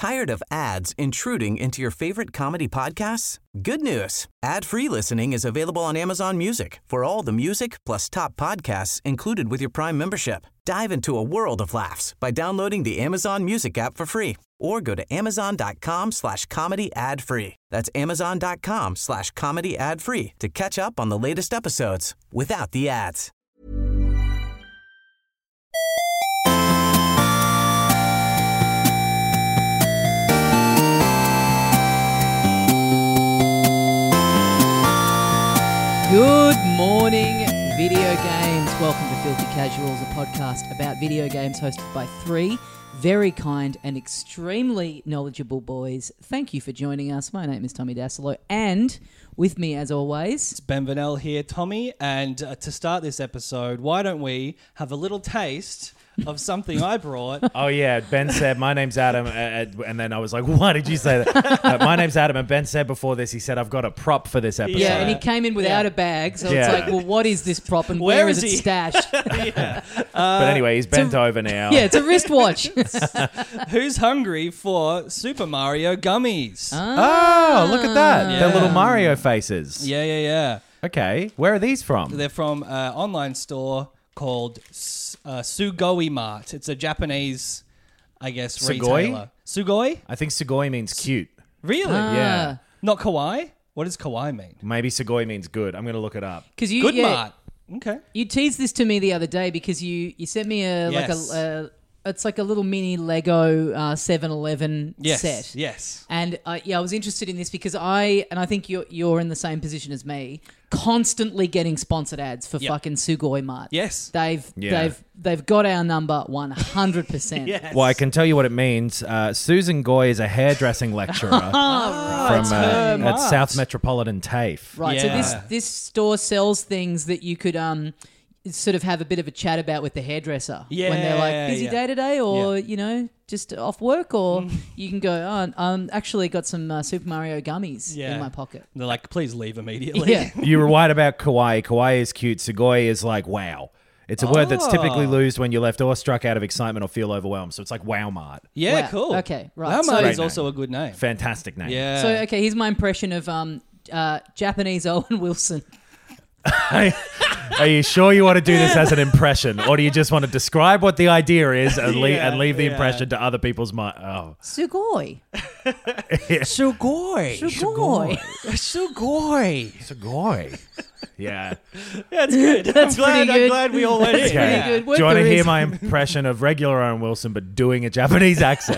Tired of ads intruding into your favorite comedy podcasts? Good news. Ad-free listening is available on Amazon Music for all the music plus top podcasts included with your Prime membership. Dive into a world of laughs by downloading the Amazon Music app for free or go to amazon.com/comedy ad-free. That's amazon.com/comedy ad-free to catch up on the latest episodes without the ads. Good morning, video games. Welcome to Filthy Casuals, a podcast about video games hosted by three very kind and extremely knowledgeable boys. Thank you for joining us. My name is Tommy Dasilo, and with me, as always, It's Ben Vanel here, Tommy. And to start this episode, why don't we have a little taste of something I brought? Oh, yeah. Ben said, my name's Adam. And then I was like, why did you say that? My name's Adam. And Ben said before this, he said, I've got a prop for this episode. yeah, and he came in without a bag, so it's Yeah. like, well, what is this prop and Where where is is it he? stashed? But anyway, he's bent over now. Yeah, it's a wristwatch. Who's hungry for Super Mario gummies? Oh, look at that. Yeah. They're little Mario faces. Yeah. Okay. Where are these from? They're from an online store called Sugoi Mart. It's a Japanese, I guess, Sugoi? retailer. Sugoi? I think Sugoi means cute. Really? Yeah. Not kawaii? What does kawaii mean? Maybe Sugoi means good. I'm going to look it up. Because you, Good yeah, Mart. Okay. you teased this to me the other day because you sent me Yes. it's like a little mini Lego 7-Eleven Yes. set. Yes. And I was interested in this because I think you're in the same position as me, constantly getting sponsored ads for Yep. fucking Sugoi Mart. Yes. They've got our number 100%. Yes. Well, I can tell you what it means. Susan Goy is a hairdressing lecturer from her at Mart. South Metropolitan TAFE. Right. Yeah. So this store sells things that you could sort of have a bit of a chat about with the hairdresser when they're like busy Yeah. day to day or just off work, or you can go, actually got some Super Mario gummies Yeah. in my pocket. They're like, please leave immediately. Yeah. You were right about kawaii. Kawaii is cute. Sugoi is like wow. It's a word that's typically used when you're left awestruck, out of excitement, or feel overwhelmed. So it's like wow mart. Yeah, Wow. cool. Okay, right. Walmart So- is also a good name. Fantastic name. Yeah. So okay, here's my impression of Japanese Owen Wilson. Are you sure you want to do this as an impression, or do you just want to describe what the idea is and leave the impression to other people's mind? Oh, Sugoi. Sugoi. Sugoi. Sugoi. Sugoi. Yeah. That's good. That's pretty good. I'm glad we all went in. Pretty Yeah. good. Do you want to Work hear is- my impression of regular Owen Wilson, but doing a Japanese accent?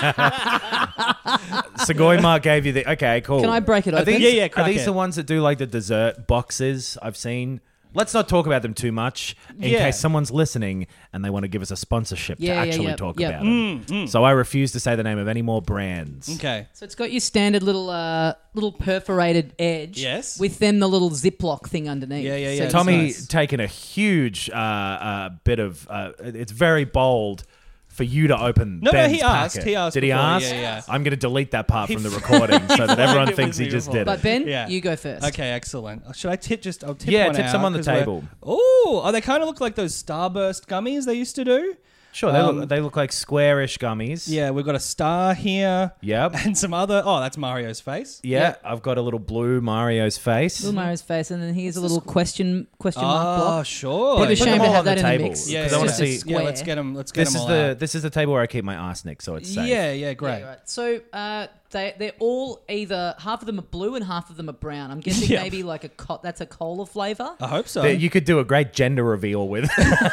Sugoi Mart gave you the... Okay, cool. Can I break it Are open? these, Yeah, Are crack these it. the ones that do like the dessert boxes I've seen? Let's not talk about them too much in Yeah. case someone's listening and they want to give us a sponsorship to actually talk yeah. about them. So I refuse to say the name of any more brands. Okay. So it's got your standard little perforated edge. Yes. With then the little Ziploc thing underneath. Yeah, yeah, yeah. So That's Tommy nice. taken a huge bit of... it's very bold for you to open No, Ben's he asked. packet. He asked Did he before, ask? yeah. I'm going to delete that part from the recording so that everyone flagged it thinks with he me just before. did But it. Ben, Yeah. you go first. Okay, excellent. Should I tip just... I'll tip Yeah, one tip out, some on the 'cause we're- table. Ooh, they kind of look like those Starburst gummies they used to do. Sure, they look like squarish gummies. Yeah, we've got a star here. Yep. And some other... Oh, that's Mario's face. Yeah, I've got a little blue Mario's face. Little Mario's face, and then here's a little question mark Oh, block. sure. Bit of a Put them shame to all have on the that in the table, mix. Yeah, because yeah, I want yeah. to see. Square. Yeah, let's get them all out. This is the table where I keep my arsenic, so it's safe. Yeah, great. Yeah, right. So they're all either half of them are blue and half of them are brown. I'm guessing Yeah. maybe like that's a cola flavor. I hope so. You could do a great gender reveal with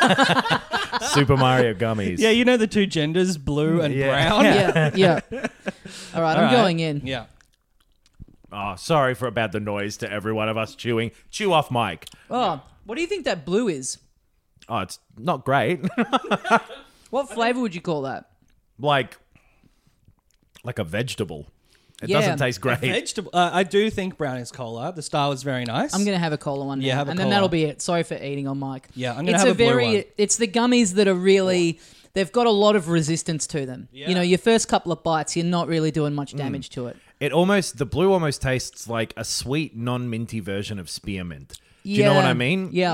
Super Mario gummies. Yeah, you know the two genders, blue and Yeah. brown? Yeah. All right, All I'm right. going in. Yeah. Oh, sorry about the noise to every one of us chewing. Chew off, Mike. Oh, what do you think that blue is? Oh, it's not great. What flavor would you call that? like a vegetable. It Yeah. doesn't taste great. Vegetable. I do think brown is cola. The star was very nice. I'm going to have a cola one now. Yeah, have a and then cola. that'll be it. Sorry for eating on mic. Yeah, I'm gonna It's have a blue very, one. It's the gummies that are really, they've got a lot of resistance to them. Yeah. You know, your first couple of bites, you're not really doing much damage to it. The blue almost tastes like a sweet, non-minty version of spearmint. Do you know what I mean? Yeah.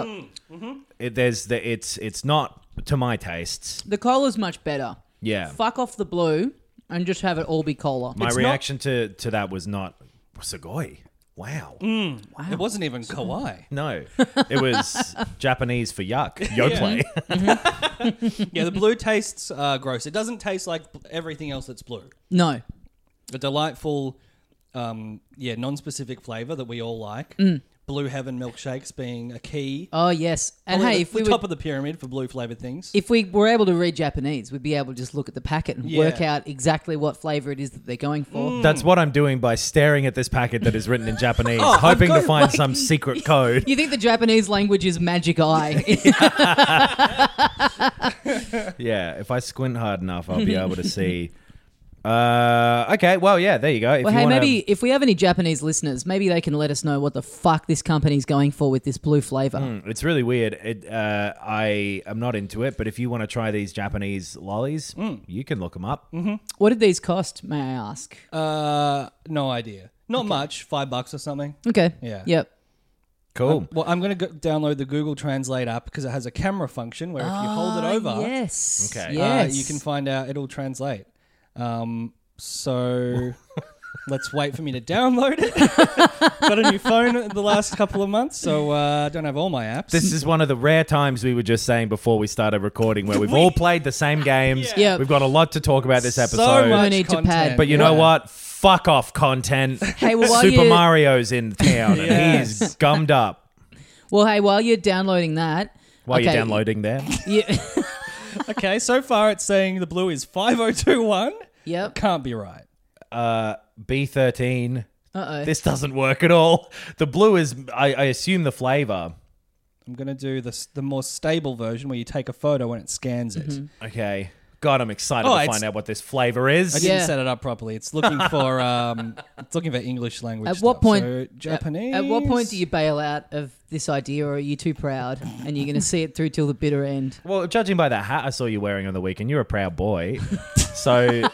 It's not to my tastes. The cola's much better. Yeah. Fuck off the blue. and just have it all be cola. My reaction to that was not Sugoi. Wow. Wow. It wasn't even kawaii. No, it was Japanese for yuck. Yoplait. Yeah, the blue tastes gross. It doesn't taste like everything else that's blue. No. A delightful, non-specific flavor that we all like. Blue Heaven milkshakes being a key. Oh yes, and Probably hey, if the we top were, of the pyramid for blue flavored things. if we were able to read Japanese, we'd be able to just look at the packet and work out exactly what flavor it is that they're going for. That's what I'm doing by staring at this packet that is written in Japanese, Oh, hoping to I've got, find like- some secret code. You think the Japanese language is magic eye? Yeah, if I squint hard enough, I'll be able to see. Okay, well, yeah, there you go. If Well, you hey, wanna- maybe if we have any Japanese listeners, maybe they can let us know what the fuck this company's going for with this blue flavor. It's really weird. I am not into it, but if you want to try these Japanese lollies, you can look them up. What did these cost, may I ask? No idea. Not much. $5 or something. Okay. Yeah. Yep. Cool. Well, I'm going to download the Google Translate app because it has a camera function where if you hold it over, Yes. Okay. Yes. you can find out it'll translate. So let's wait for me to download it. Got a new phone in the last couple of months, so I don't have all my apps. This is one of the rare times we were just saying before we started recording where we've all played the same games. Yeah. We've got a lot to talk about this episode. so much We need to content. pad. But you know what? Fuck off content. Hey, well, while Super you- Mario's in town and Yes. he's gummed up. Well, hey, while you're downloading that, While you're okay, downloading there. Yeah. Okay, so far it's saying the blue is 5021. Yep. Can't be right. B13. Uh-oh. This doesn't work at all. The blue is, I assume, the flavor. I'm going to do the more stable version where you take a photo and it scans it. Okay. God, I'm excited Oh, to it's- find out what this flavor is. I didn't Yeah. set it up properly. It's looking for English language. At what stuff. point? So Japanese. At what point do you bail out of this idea, or are you too proud and you're going to see it through till the bitter end? Well, judging by that hat I saw you wearing on the weekend, you're a proud boy. So,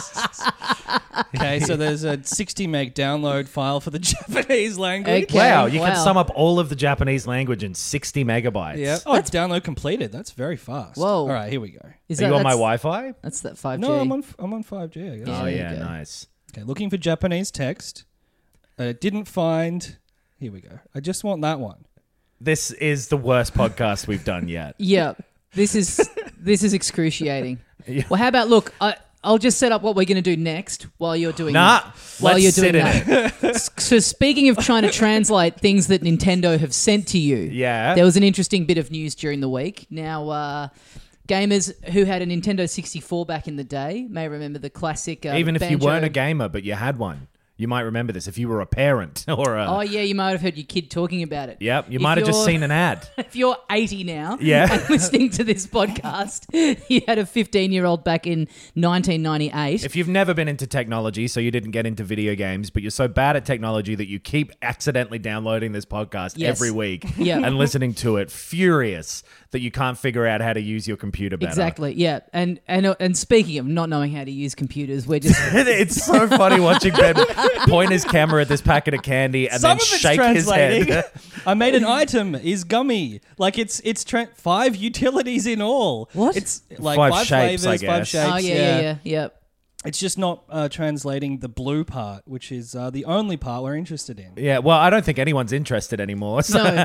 Okay, so there's a 60 meg download file for the Japanese language. Okay. wow, you Wow. can sum up all of the Japanese language in 60 megabytes. Yeah. Oh, it's download completed. That's very fast. Whoa. All right, here we go. Is Are you on my that's- Wi-Fi? That's that 5G. No, I'm on 5G. I guess. Oh, there you yeah, go. nice. Okay, looking for Japanese text. Didn't find. Here we go. I just want that one. This is the worst podcast we've done yet. Yeah, this is excruciating. Yeah. Well, how about look? I'll just set up what we're going to do next while you're doing Nah, while let's you're sit doing in that. So speaking of trying to translate things that Nintendo have sent to you, Yeah. there was an interesting bit of news during the week. Now, gamers who had a Nintendo 64 back in the day may remember the classic. Even if you Banjo- weren't a gamer, but you had one, you might remember this. If you were a parent or a... Oh yeah, you might have heard your kid talking about it. Yep, you If might have just you're- seen an ad. If you're 80 now Yeah. and listening to this podcast, you had a 15-year-old back in 1998. If you've never been into technology, so you didn't get into video games, but you're so bad at technology that you keep accidentally downloading this podcast Yes. every week Yeah. and listening to it, furious that you can't figure out how to use your computer better. Exactly, yeah. And speaking of not knowing how to use computers, we're just... It's so funny watching Ben point his camera at this packet of candy and Some then of it's shake his translating. head. I made an item is gummy. Like it's 5 utilities in all. What? It's like Five 5 shapes, flavors, I 5 guess. shapes. Oh, yeah. It's just not translating the blue part, which is the only part we're interested in. Yeah, well, I don't think anyone's interested anymore. So. No.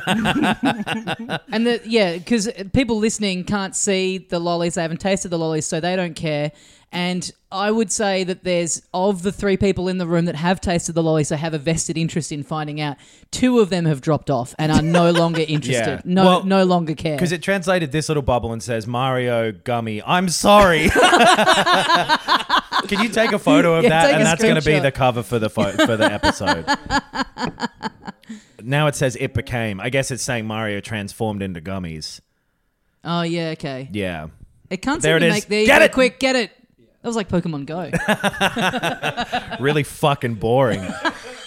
And because people listening can't see the lollies, they haven't tasted the lollies, so they don't care. And I would say that there's, of the 3 people in the room that have tasted the lollies, they have a vested interest in finding out. 2 of them have dropped off and are no longer interested. Yeah. Well, No longer care. Because it translated this little bubble and says, Mario Gummy, I'm sorry. Can you take a photo of Yeah, that? take And a that's going to be screenshot. the cover for the episode. Now it says it became. I guess it's saying Mario transformed into gummies. Oh, yeah, okay. Yeah. It can't There seem to it is. make... There you Get go, it! quick, get it. That was like Pokemon Go. Really fucking boring.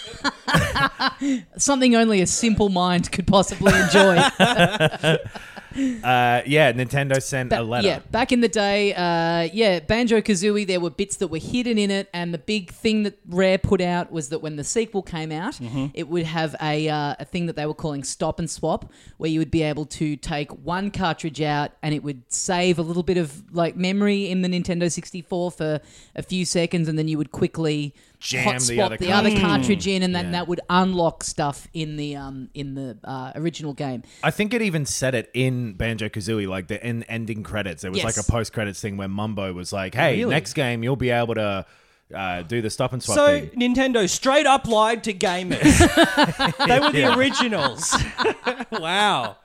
Something only a simple mind could possibly enjoy. Nintendo sent a letter. Yeah, back in the day, Banjo-Kazooie, there were bits that were hidden in it, and the big thing that Rare put out was that when the sequel came out, it would have a thing that they were calling Stop and Swap, where you would be able to take one cartridge out and it would save a little bit of like memory in the Nintendo 64 for a few seconds, and then you would quickly Jam hot swap the other cartridge in, and then that would unlock stuff in the original game. I think it even said it in Banjo-Kazooie, like the ending credits. There was like a post-credits thing where Mumbo was like, hey, next game you'll be able to do the stop and swap thing. So Nintendo straight up lied to gamers. They were the originals. Wow.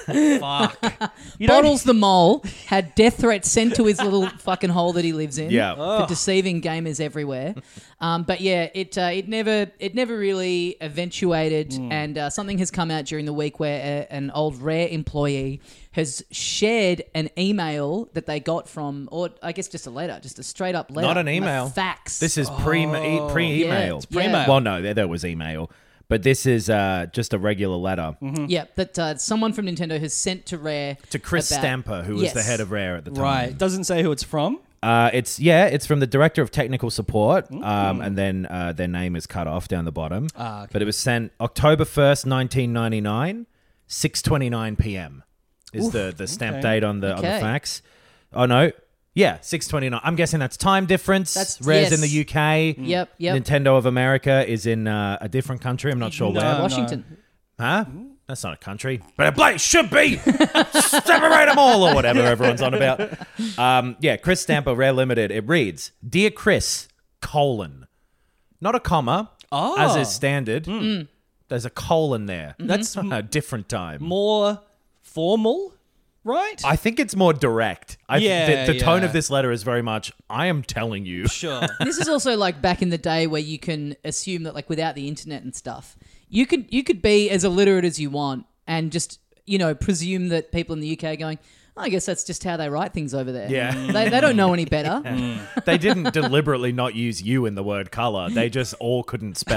Fuck. Bottles the Mole had death threats sent to his little fucking hole that he lives in for deceiving gamers everywhere. But yeah, it never really eventuated, and something has come out during the week where an old Rare employee has shared an email that they got from, or I guess just a letter, just a straight up letter. Not an email. Fax. This is pre-email. Yeah, it's pre-mail. Well, no, there was email. But this is just a regular letter. Yeah, that someone from Nintendo has sent to Rare. To Chris Stamper, who was the head of Rare at the time. Right. Doesn't say who it's from. It's from the director of technical support, and then their name is cut off down the bottom. Okay. But it was sent October 1st, 1999, 6:29 p.m. is the stamp date on the fax. Oh no. Yeah, 6:29. I'm guessing that's time difference. Rare's in the UK. Yep. Nintendo of America is in a different country. I'm not sure where. Washington. Huh? That's not a country. But it should be. Separate them all or whatever everyone's on about. Chris Stamper, Rare Limited. It reads, Dear Chris, : not a comma, as is standard. There's a colon there. That's a different time. more formal, right? I think it's more direct. The tone of this letter is very much, I am telling you. Sure. This is also like back in the day where you can assume that like without the internet and stuff, you could be as illiterate as you want and just, presume that people in the UK are going, I guess that's just how they write things over there. Yeah. They don't know any better. They didn't deliberately not use you in the word color. They just all couldn't spell.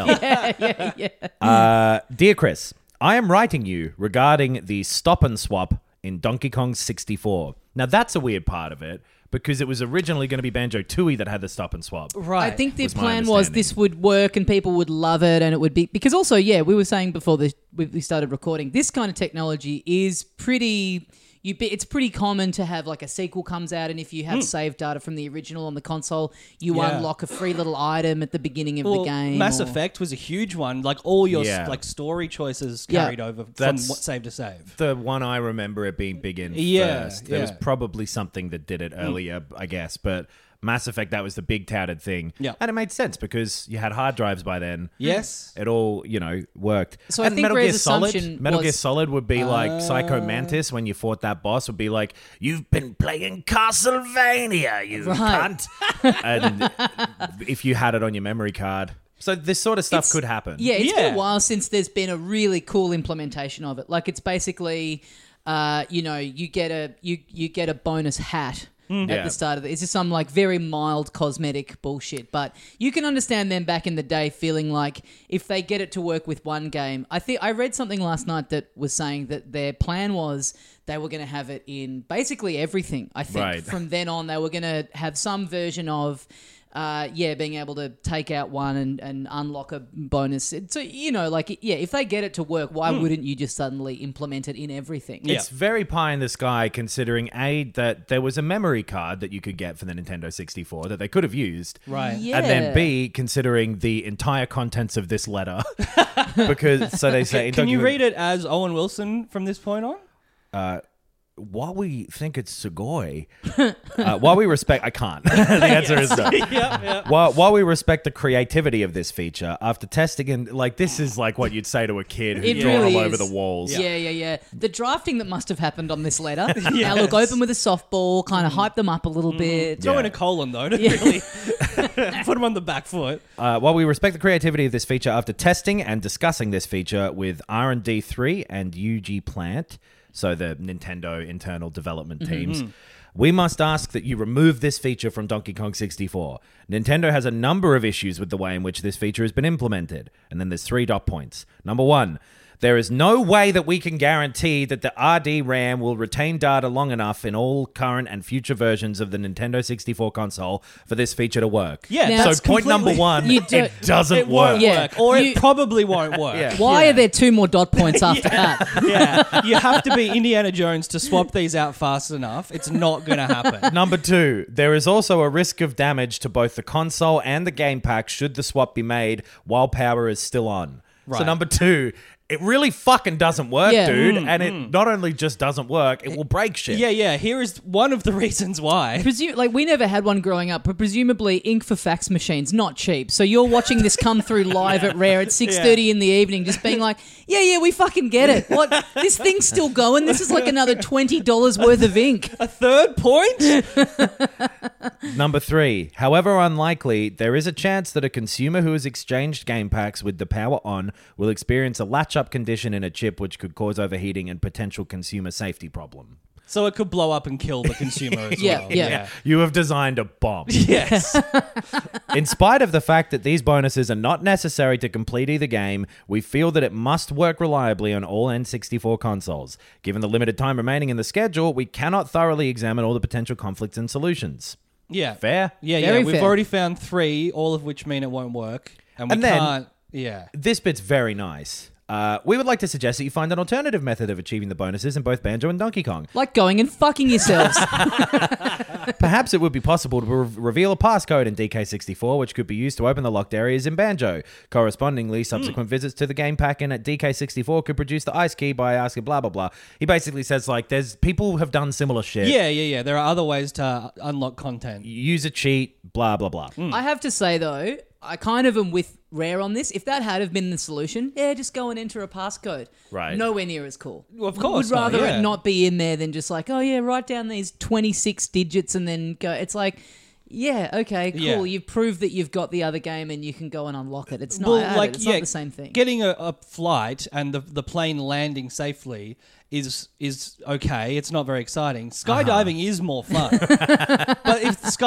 Dear Chris, I am writing you regarding the stop and swap in Donkey Kong 64. Now, that's a weird part of it because it was originally going to be Banjo-Tooie that had the stop and swap. Right. I think the plan was this would work and people would love it, and it would be... Because also, we were saying before we started recording, this kind of technology is pretty... It's pretty common to have like a sequel comes out, and if you have saved data from the original on the console, you unlock a free little item at the beginning of the game. Mass Effect was a huge one. Like all your like story choices carried over from save to save. The one I remember it being big in first. There was probably something that did it earlier, I guess, but Mass Effect, that was the big touted thing. Yeah. And it made sense because you had hard drives by then. Yes. It all, worked. So and I think Metal Rare's Gear Solid, assumption Metal was- Gear Solid would be like Psycho Mantis when you fought that boss would be like, you've been playing Castlevania, you cunt. And if you had it on your memory card. So this sort of stuff could happen. Yeah, it's been a while since there's been a really cool implementation of it. Like it's basically, you get a bonus hat at the start of it. It's just some like very mild cosmetic bullshit. But you can understand them back in the day feeling like if they get it to work with one game. I read something last night that was saying that their plan was they were going to have it in basically everything. I think from then on they were going to have some version of being able to take out one and unlock a bonus. So, if they get it to work, why wouldn't you just suddenly implement it in everything? It's very pie in the sky considering, A, that there was a memory card that you could get for the Nintendo 64 that they could have used. Right. Yeah. And then, B, considering the entire contents of this letter. Because, so they say... Can you read it as Owen Wilson from this point on? While we think it's Sugoi, while we respect... I can't. The answer is no. While we respect the creativity of this feature, after testing and... this is like what you'd say to a kid who's drawn really all over is. the walls. Yeah. The drafting that must have happened on this letter. Now look, open with a softball, kind of hype them up a little bit. Throw in a colon, though, to really put them on the back foot. While we respect the creativity of this feature, after testing and discussing this feature with R&D3 and UG Plant... so the Nintendo internal development teams, we must ask that you remove this feature from Donkey Kong 64. Nintendo has a number of issues with the way in which this feature has been implemented. And then there's 3 dot points. Number 1, There is no way that we can guarantee that the RD RAM will retain data long enough in all current and future versions of the Nintendo 64 console for this feature to work. Yeah, Now- that's So point number completely- one, You do- it doesn't It work. won't Yeah. work, or You- it probably won't work. Yeah. Why are there 2 more dot points after that? Yeah, you have to be Indiana Jones to swap these out fast enough. It's not going to happen. Number 2, there is also a risk of damage to both the console and the game pack should the swap be made while power is still on. So Right. number 2, it really fucking doesn't work, Yeah. dude. And it not only just doesn't work, it will break shit. Yeah. Here is one of the reasons why. Like we never had one growing up, but presumably ink for fax machines not cheap. So you're watching this come through live at Rare at 6:30 in the evening, just being like, yeah, we fucking get it. What, this thing's still going? This is like another $20 worth of ink. A third point? Number 3, however unlikely, there is a chance that a consumer who has exchanged game packs with the power on will experience a latch-up condition in a chip which could cause overheating and potential consumer safety problem. So it could blow up and kill the consumer as Yeah, well. yeah. You have designed a bomb. Yes. In spite of the fact that these bonuses are not necessary to complete either game, we feel that it must work reliably on all N64 consoles. Given the limited time remaining in the schedule, we cannot thoroughly examine all the potential conflicts and solutions. Yeah. Fair? Yeah, Very We've fair. already found 3, all of which mean it won't work. And we And then- can't. Yeah. This bit's very nice. We would like to suggest that you find an alternative method of achieving the bonuses in both Banjo and Donkey Kong. Like going and fucking yourselves. Perhaps it would be possible to reveal a passcode in DK64 which could be used to open the locked areas in Banjo. Correspondingly, subsequent visits to the game pack in at DK64 could produce the ice key by asking blah blah blah. He basically says like there's people have done similar shit. Yeah. There are other ways to unlock content. Use a cheat, blah blah blah. I have to say though, I kind of am with Rare on this. If that had have been the solution, just go and enter a passcode. Right. Nowhere near as cool. Well, of course Would rather not, yeah. it not be in there than just like, oh yeah, write down these 26 digits and then go. It's like, yeah, okay, cool. Yeah. You've proved that you've got the other game and you can go and unlock it. It's not, it's not the same thing. Getting a flight and the plane landing safely is okay. It's not very exciting. Skydiving is more fun. But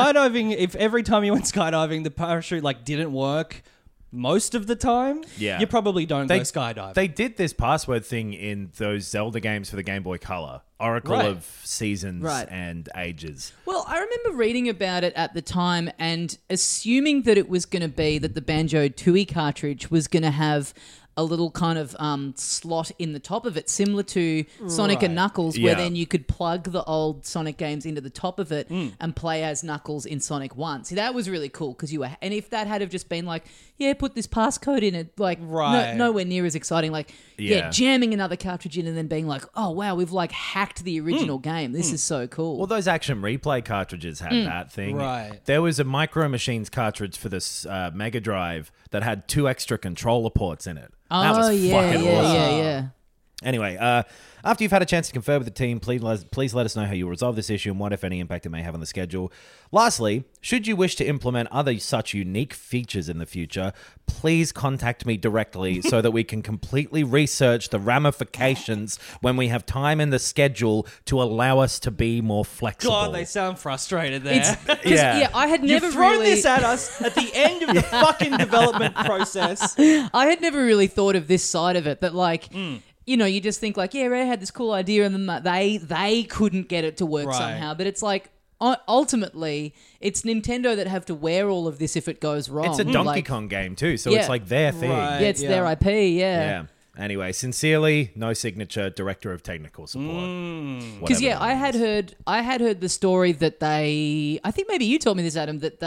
if every time you went skydiving, the parachute didn't work most of the time, Yeah. you probably don't go skydiving. They did this password thing in those Zelda games for the Game Boy Color. Oracle Right. of Seasons Right. and Ages. Well, I remember reading about it at the time and assuming that it was going to be that the Banjo Tooie cartridge was going to have a little kind of slot in the top of it, similar to Sonic and Knuckles, where Yeah. then you could plug the old Sonic games into the top of it and play as Knuckles in Sonic 1. See, that was really cool because you were... And if that had have just been like, yeah, put this passcode in it, Right. nowhere near as exciting. Yeah. Jamming another cartridge in and then being like, oh, wow, we've hacked the original game. This is so cool. Well, those Action Replay cartridges had that thing. Right. There was a Micro Machines cartridge for this Mega Drive that had 2 extra controller ports in it. That was fucking awesome. yeah. Anyway, after you've had a chance to confer with the team, please let us know how you'll resolve this issue and what, if any, impact it may have on the schedule. Lastly, should you wish to implement other such unique features in the future, please contact me directly so that we can completely research the ramifications when we have time in the schedule to allow us to be more flexible. God, they sound frustrated there. Yeah, I had never You've thrown really... this at us at the end of the fucking development process. I had never really thought of this side of it, that you know, you just think Rare had this cool idea and then they couldn't get it to work Right. somehow. But it's ultimately, it's Nintendo that have to wear all of this if it goes wrong. It's a Donkey Kong game too, so Yeah. it's like their thing. Right. Yeah, it's their IP, Yeah. Anyway, sincerely, no signature, Director of Technical Support. Because Whatever that means. I had heard the story that I think maybe you told me this, Adam, that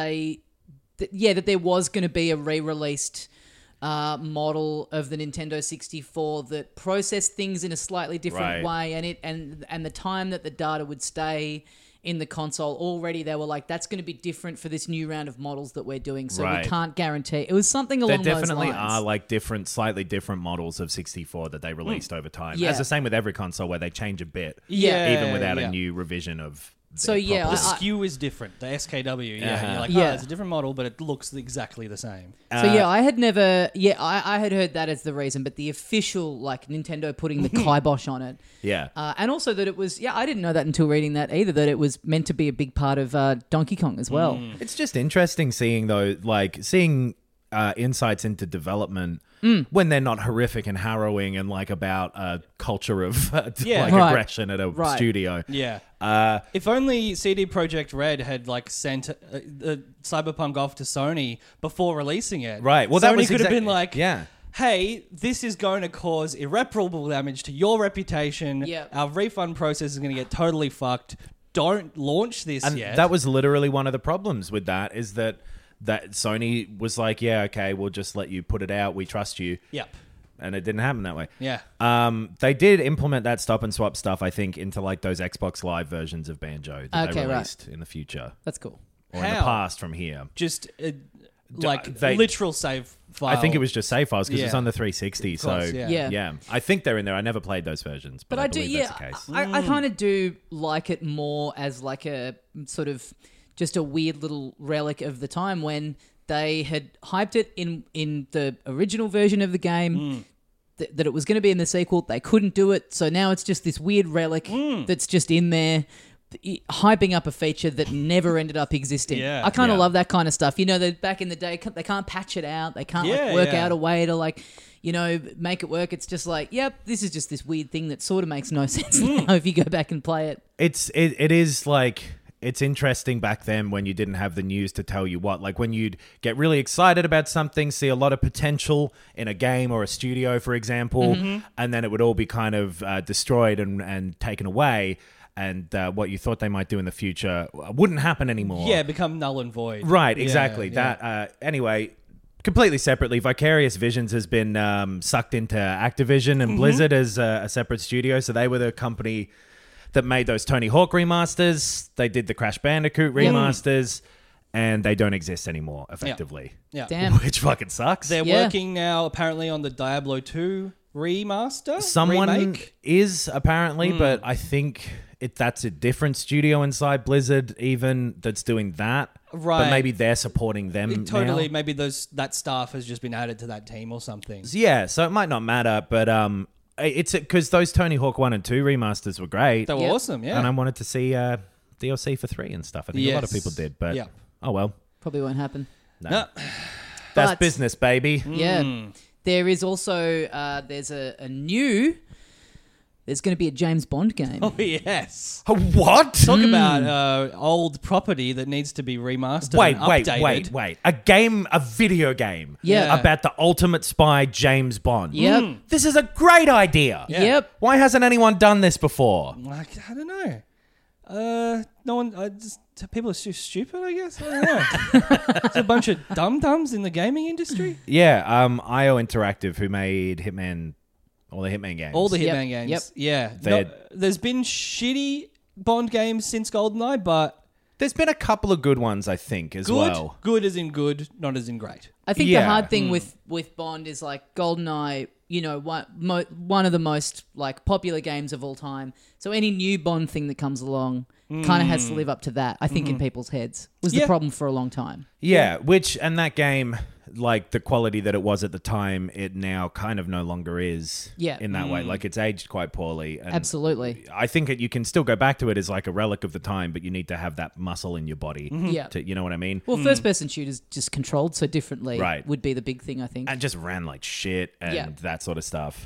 that there was going to be a re-released model of the Nintendo 64 that processed things in a slightly different way, and the time that the data would stay in the console, already they were like, that's going to be different for this new round of models that we're doing, so Right. we can't guarantee. It was something There along those definitely lines. are slightly different models of 64 that they released over time. Yeah. As the same with every console where they change a bit, Yeah. even without yeah. a new revision of. So, their yeah, properties. The SKU is different. The SKW, yeah. Uh-huh. You're like, Yeah. it's a different model, but it looks exactly the same. So yeah, I had never. Yeah, I had heard that as the reason, but the official Nintendo putting the kibosh on it, Yeah. and also that it was. Yeah, I didn't know that until reading that either. That it was meant to be a big part of Donkey Kong as well. It's just interesting seeing insights into development when they're not horrific and harrowing and like about a culture of Yeah. Right. aggression at a Right. studio. Yeah. If only CD Projekt Red had like sent Cyberpunk off to Sony before releasing it. Right. Well, Sony that was could have been exactly- like, yeah. hey, this is going to cause irreparable damage to your reputation. Yep. Our refund process is going to get totally fucked. Don't launch this And yet. that was literally one of the problems with that is that Sony was like, yeah, okay, we'll just let you put it out. We trust you. Yep. And it didn't happen that way. Yeah. They did implement that stop and swap stuff, I think, into like those Xbox Live versions of Banjo that Okay, they right. released in the future That's cool. or in the How? past from here. Just like they- literal save file. I think it was just save files because it's Yeah. on the 360. course, so yeah. Yeah. I think they're in there. I never played those versions, but, But I do, believe yeah. that's the case. I kind of do like it more as like a sort of just a weird little relic of the time when they had hyped it in the original version of the game. That it was going to be in the sequel. They couldn't do it. So now it's just this weird relic that's just in there, hyping up a feature that never ended up existing. Yeah. I kind of Yeah. love that kind of stuff. You know, that back in the day, they can't patch it out. They can't Yeah, work yeah. out a way to like, make it work. It's just like, yep, this is just this weird thing that sort of makes no sense now if you go back and play it. It is like it's interesting back then when you didn't have the news to tell you what. Like when you'd get really excited about something, see a lot of potential in a game or a studio, for example, and then it would all be kind of destroyed and taken away. And what you thought they might do in the future wouldn't happen anymore. Yeah, become null and void. Right, Yeah, exactly. yeah. That anyway, completely separately, Vicarious Visions has been sucked into Activision and Blizzard as a separate studio. So they were the company that made those Tony Hawk remasters. They did the Crash Bandicoot remasters, and they don't exist anymore, effectively. Yeah. Damn. Which fucking sucks. They're Yeah. working now apparently on the Diablo 2 remaster. Someone remake. is apparently, but I think that's a different studio inside Blizzard even that's doing that. Right. But maybe they're supporting them Totally. now. Maybe that staff has just been added to that team or something. Yeah, so it might not matter, but it's because those Tony Hawk 1 and 2 remasters were great. They were Yep. awesome. Yeah. And I wanted to see DLC for 3 and stuff. I think a lot of Yes. people did, but Yeah. oh well. Probably won't happen. No. No. That's But- business, baby. Yeah. There is also, there's a new, there's going to be a James Bond game. Oh yes. What? Talk about old property that needs to be remastered. Wait, and wait, updated. wait. A video game Yeah. about the ultimate spy, James Bond. Yep. This is a great idea. Yeah. Yep. Why hasn't anyone done this before? Like, I don't know. No one. Just people are too stupid. I guess. I don't know. There's a bunch of dum dums in the gaming industry. Yeah, IO Interactive, who made Hitman, all the Hitman games. All the Yep, Hitman games. yep. Yeah. They're- There's been shitty Bond games since GoldenEye, but There's been a couple of good ones, I think, as good. well. Good as in good, not as in great. I think Yeah. the hard thing with Bond is like GoldenEye, one of the most like popular games of all time. So any new Bond thing that comes along kind of has to live up to that. I think in people's heads was the Yeah. problem for a long time. Yeah, and that game, like the quality that it was at the time, it now kind of no longer is. Yeah. In that way, like it's aged quite poorly. And Absolutely. I think you can still go back to it as like a relic of the time, but you need to have that muscle in your body. Yeah. You know what I mean? Well, first-person shooters just controlled so differently Right. would be the big thing, I think. And just ran like shit and Yeah. that sort of stuff.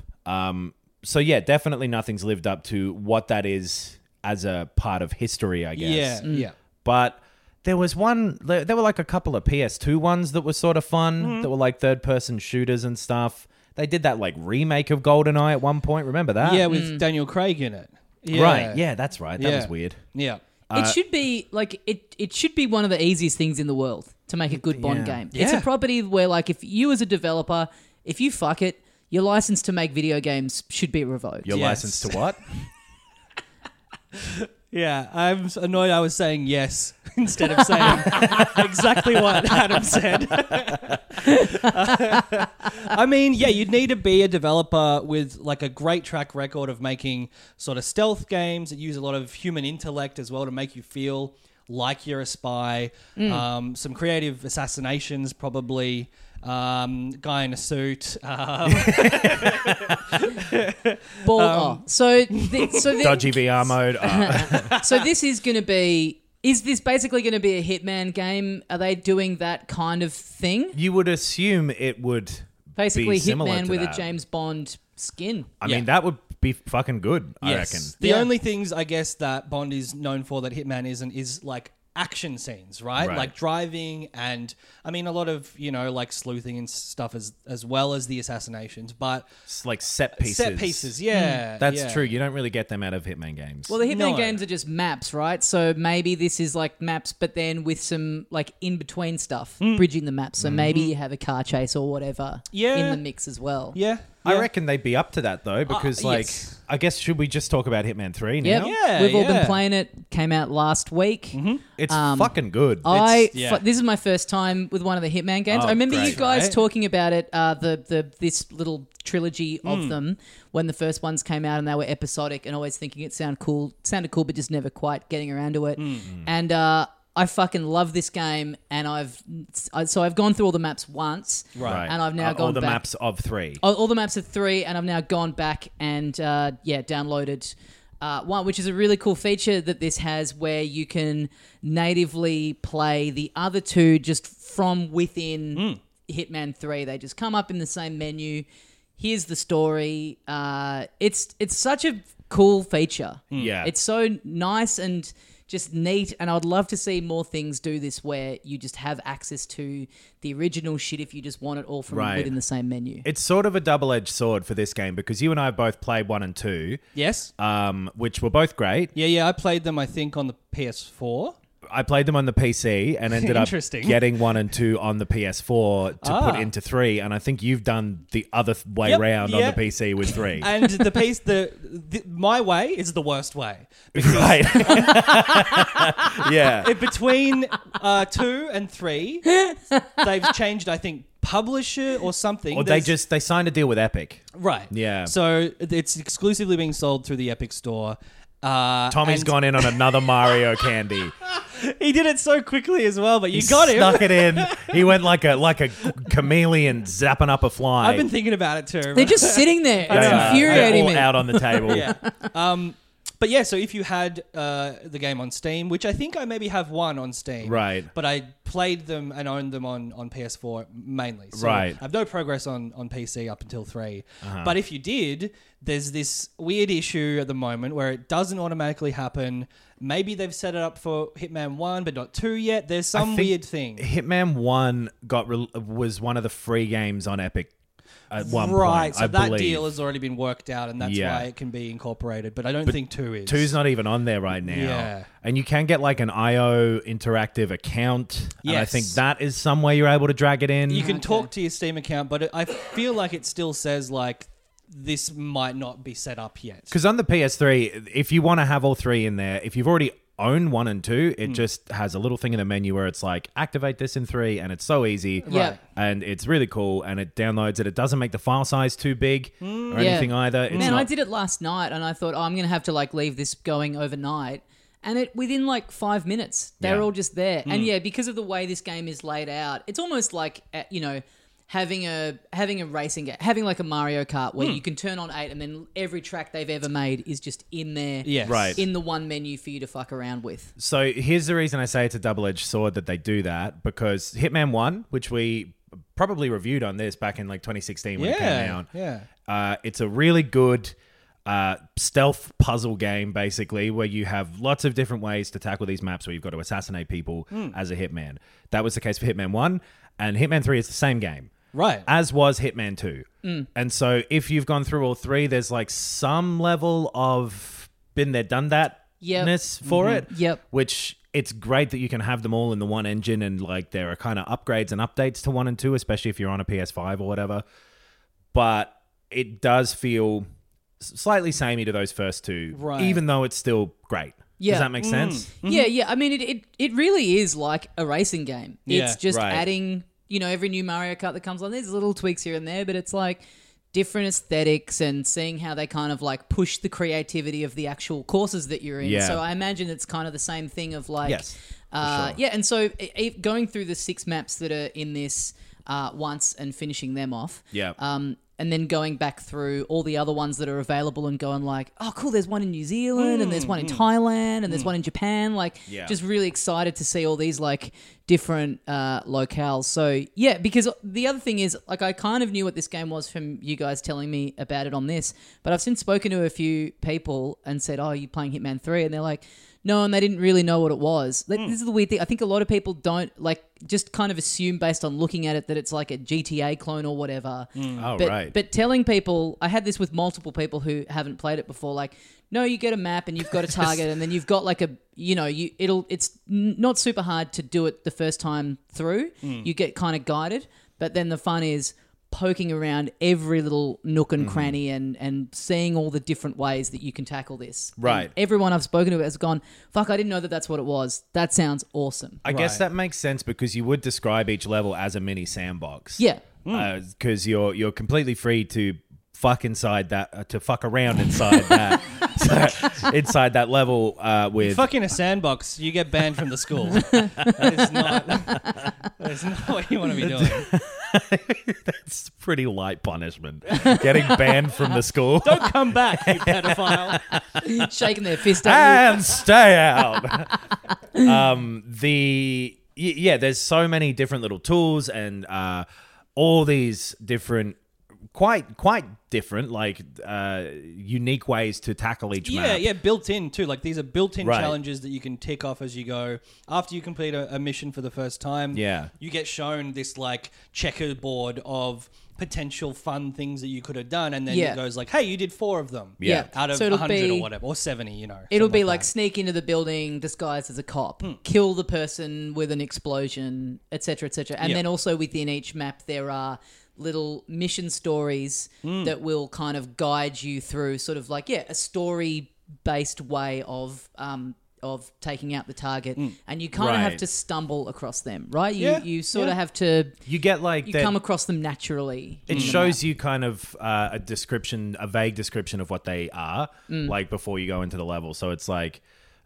So yeah, definitely nothing's lived up to what that is as a part of history, I guess. Yeah. Yeah. But there was one, there were like a couple of PS2 ones that were sort of fun, that were like third-person shooters and stuff. They did that like remake of GoldenEye at one point. Remember that? Yeah, with Daniel Craig in it. Yeah. Right. Yeah, that's right. That Yeah. was weird. Yeah. It should be like it should be one of the easiest things in the world to make a good Bond Yeah. game. It's a Yeah. property where like if you as a developer, if you fuck it, your license to make video games should be revoked. Your Yes. license to what? Yeah, I'm annoyed I was saying yes instead of saying exactly what Adam said. I mean, yeah, you'd need to be a developer with like a great track record of making sort of stealth games that use a lot of human intellect as well to make you feel like you're a spy. Some creative assassinations, probably. Guy in a suit. So Dodgy VR mode. so this is going to be Is this basically going to be a Hitman game? Are they doing that kind of thing? You would assume it would Basically, be similar Hitman to with that. a James Bond skin. I mean, that would be fucking good, I reckon. The Yeah. only things I guess that Bond is known for that Hitman isn't is like action scenes, right? Right. Like driving and I mean a lot of, like sleuthing and stuff as well as the assassinations, but It's like set pieces. set pieces, yeah. That's yeah. true. You don't really get them out of Hitman games. Well, the Hitman No. games are just maps, right? So maybe this is like maps, but then with some like in between stuff, bridging the maps. So maybe you have a car chase or whatever Yeah. in the mix as well. Yeah. I reckon they'd be up to that though, because yes. I guess should we just talk about Hitman 3 now? Yep. Yeah, We've all been yeah. playing it. Came out last week. It's fucking good. yeah. This is my first time with one of the Hitman games. Oh, I remember you great. guys Right. talking about it, this little trilogy of them when the first ones came out and they were episodic, and always thinking it sounded cool, but just never quite getting around to it. And I fucking love this game, and I've gone through all the maps once, Right. And I've now all gone the back. maps of 3. All the maps of 3, and I've now gone back and downloaded one, which is a really cool feature that this has, where you can natively play the other two just from within Hitman 3. They just come up in the same menu. Here's the story. It's such a cool feature. Yeah. It's so nice and just neat, and I'd love to see more things do this, where you just have access to the original shit if you just want it all from Right. within the same menu. It's sort of a double-edged sword for this game, because you and I have both played 1 and 2, Yes. which were both great. Yeah, I played them I think on the PS4. I played them on the PC and ended up Interesting. getting 1 and 2 on the PS4 to put into 3, and I think you've done the other way Yep, round yeah. on the PC with 3. And the piece my way is the worst way. Right. Yeah. Between 2 and 3, they've changed, I think, publisher or something. Or they signed a deal with Epic. right. Yeah. So it's exclusively being sold through the Epic Store. Tommy's and gone in on another Mario candy. He did it so quickly as well, but you got him. Snuck it in. He went like a chameleon zapping up a fly. I've been thinking about it too. They're just sitting there. They It's are. infuriating They're me. all out on the table. yeah. But yeah, so if you had the game on Steam, which I think I maybe have one on Steam. Right. But I played them and owned them on PS4 mainly. So Right. I have no progress on PC up until 3. But if you did, there's this weird issue at the moment where it doesn't automatically happen. Maybe they've set it up for Hitman 1, but not 2 yet. There's some think weird thing. Hitman 1 was one of the free games on Epic at one Right, point, so I that believe. deal has already been worked out, and that's Yeah. why it can be incorporated. But I don't think 2 is. 2's not even on there right now. Yeah. And you can get like an IO interactive account. And I Yes. think that is some way you're able to drag it in. You can talk to your Steam account, but I feel like it still says like this might not be set up yet. Because on the PS3, if you want to have all 3 in there, if you've already owned 1 and 2, it just has a little thing in the menu where it's like, activate this in 3, and it's so easy. Yeah. And it's really cool, and it downloads it. It doesn't make the file size too big or anything either. It's Man, not, I did it last night, and I thought, I'm going to have to like leave this going overnight. And it within like 5 minutes, they're Yeah. all just there. And yeah, because of the way this game is laid out, it's almost like having a racing game, having like a Mario Kart where you can turn on 8 and then every track they've ever made is just in there, Yes. Right. in the one menu for you to fuck around with. So here's the reason I say it's a double-edged sword that they do that, because Hitman 1, which we probably reviewed on this back in like 2016 when it came out. Yeah. It's a really good stealth puzzle game, basically, where you have lots of different ways to tackle these maps where you've got to assassinate people as a hitman. That was the case for Hitman 1, and Hitman 3 is the same game. Right. As was Hitman 2. And so if you've gone through all 3, there's like some level of been there, done that-ness for it. Yep. Which it's great that you can have them all in the one engine, and like there are kind of upgrades and updates to 1 and 2, especially if you're on a PS5 or whatever. But it does feel slightly samey to those first 2, Right. even though it's still great. Yeah. Does that make sense? Yeah. I mean, it really is like a racing game. Yeah, It's just right. adding, every new Mario Kart that comes on, there's little tweaks here and there, but it's like different aesthetics and seeing how they kind of like push the creativity of the actual courses that you're in. Yeah. So I imagine it's kind of the same thing of like, Yes, for sure. yeah. And so going through the 6 maps that are in this once and finishing them off. Yeah. and then going back through all the other ones that are available and going like, oh, cool, there's one in New Zealand and there's one in Thailand and there's one in Japan. Like, just really excited to see all these like different locales. So, yeah, because the other thing is, like, I kind of knew what this game was from you guys telling me about it on this, but I've since spoken to a few people and said, oh, are you playing Hitman 3? And they're like, no, and they didn't really know what it was. This is the weird thing. I think a lot of people don't, like, just kind of assume based on looking at it that it's like a GTA clone or whatever. Right. But telling people, I had this with multiple people who haven't played it before, like, no, you get a map and you've got a target and then you've got like it's not super hard to do it the first time through. You get kind of guided, but then the fun is poking around every little nook and cranny and seeing all the different ways that you can tackle this. Right. And everyone I've spoken to has gone, fuck, I didn't know that that's what it was. That sounds awesome. I guess that makes sense because you would describe each level as a mini sandbox. Yeah. Because you're completely free to fuck inside that, to fuck around inside that. Inside that level with... Fuck in a sandbox, you get banned from the school. That is not what you want to be doing. That's pretty light punishment. Getting banned from the school. Don't come back, you pedophile. Shaking their fist at And stay out. There's so many different little tools and all these different... Quite different, like unique ways to tackle each map. Yeah, built in too. Like these are built-in Right. challenges that you can tick off as you go. After you complete a mission for the first time, you get shown this like checkerboard of potential fun things that you could have done, and then it goes like, hey, you did 4 of them. Out of 100 or whatever, or 70, you know. It'll be something like that. sneak into the building disguised as a cop, kill the person with an explosion, etc., etc. And then also within each map there are little mission stories that will kind of guide you through sort of like, a story-based way of taking out the target. And you kind of have to stumble across them, right? You sort of have to... You get like... You come across them naturally. It shows you kind of a vague description of what they are, like before you go into the level. So it's like,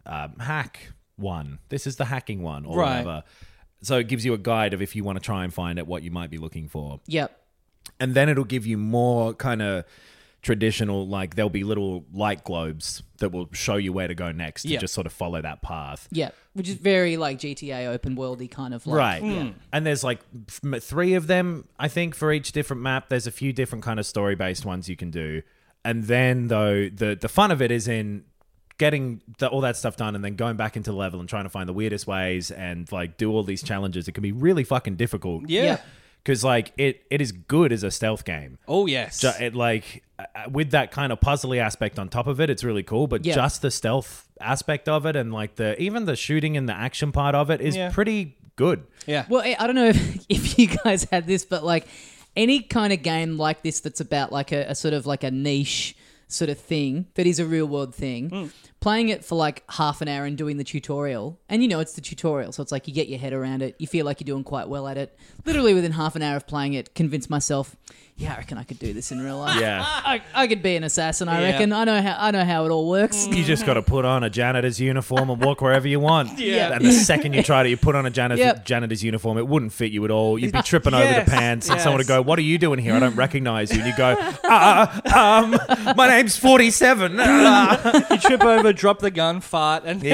hack 1. This is the hacking one, or whatever. So it gives you a guide of if you want to try and find out what you might be looking for. Yep. And then it'll give you more kind of traditional, like there'll be little light globes that will show you where to go next to just sort of follow that path. Yeah, which is very like GTA open worldy kind of like. Right. Yeah. And there's like 3 of them, I think, for each different map. There's a few different kind of story-based ones you can do. And then, though, the fun of it is in getting all that stuff done and then going back into the level and trying to find the weirdest ways and like do all these challenges. It can be really fucking difficult. Yeah. Because like it is good as a stealth game. Oh, yes. It like with that kind of puzzly aspect on top of it, it's really cool. But just the stealth aspect of it and like even the shooting and the action part of it is pretty good. Yeah. Well, I don't know if you guys had this, but like any kind of game like this that's about like a sort of like a niche sort of thing that is a real world thing, playing it for like half an hour and doing the tutorial, and it's the tutorial, so it's like you get your head around it, you feel like you're doing quite well at it. Literally within half an hour of playing it, convinced myself, I reckon I could do this in real life. Yeah. I could be an assassin, I reckon. I know how it all works. You just got to put on a janitor's uniform and walk wherever you want. Yeah. And the second you tried it, you put on a janitor's uniform, it wouldn't fit you at all. You'd be tripping over the pants and someone would go, what are you doing here? I don't recognize you. And you go, my name's 47. You trip over, drop the gun, fart, and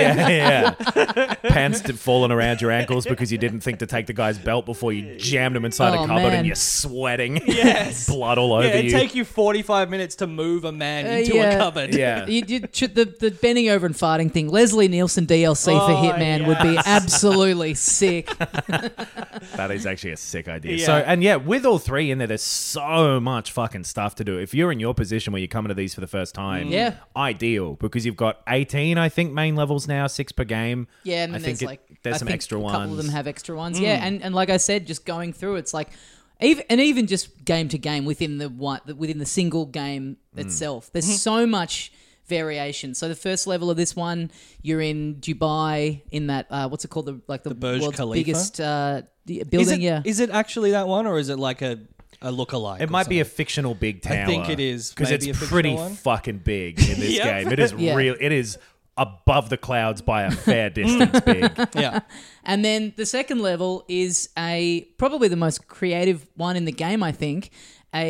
Pants falling around your ankles because you didn't think to take the guy's belt before you jammed him inside a cupboard and you're sweating. Yes. Blood all over it'd you. take you 45 minutes to move a man into a cupboard. Yeah. The bending over and farting thing, Leslie Nielsen DLC for Hitman would be absolutely sick. That is actually a sick idea. Yeah. So, and with all 3 in there's so much fucking stuff to do. If you're in your position where you're coming to these for the first time, ideal, because you've got 18, I think, main levels now, 6 per game. Yeah, and I then think there's some extra ones. A couple of them have extra ones. Yeah, and like I said, just going through, it's like even just game to game within the single game itself, there's so much variation. So the first level of this one, you're in Dubai in that what's it called, the Burj world's Khalifa? biggest building. Is it actually that one, or is it like a lookalike? It might be a fictional big tower. I think it is, because maybe it's a pretty fictional one. fucking big in this game. It is real. It is above the clouds by a fair distance big. Yeah. And then the second level is probably the most creative one in the game, I think, a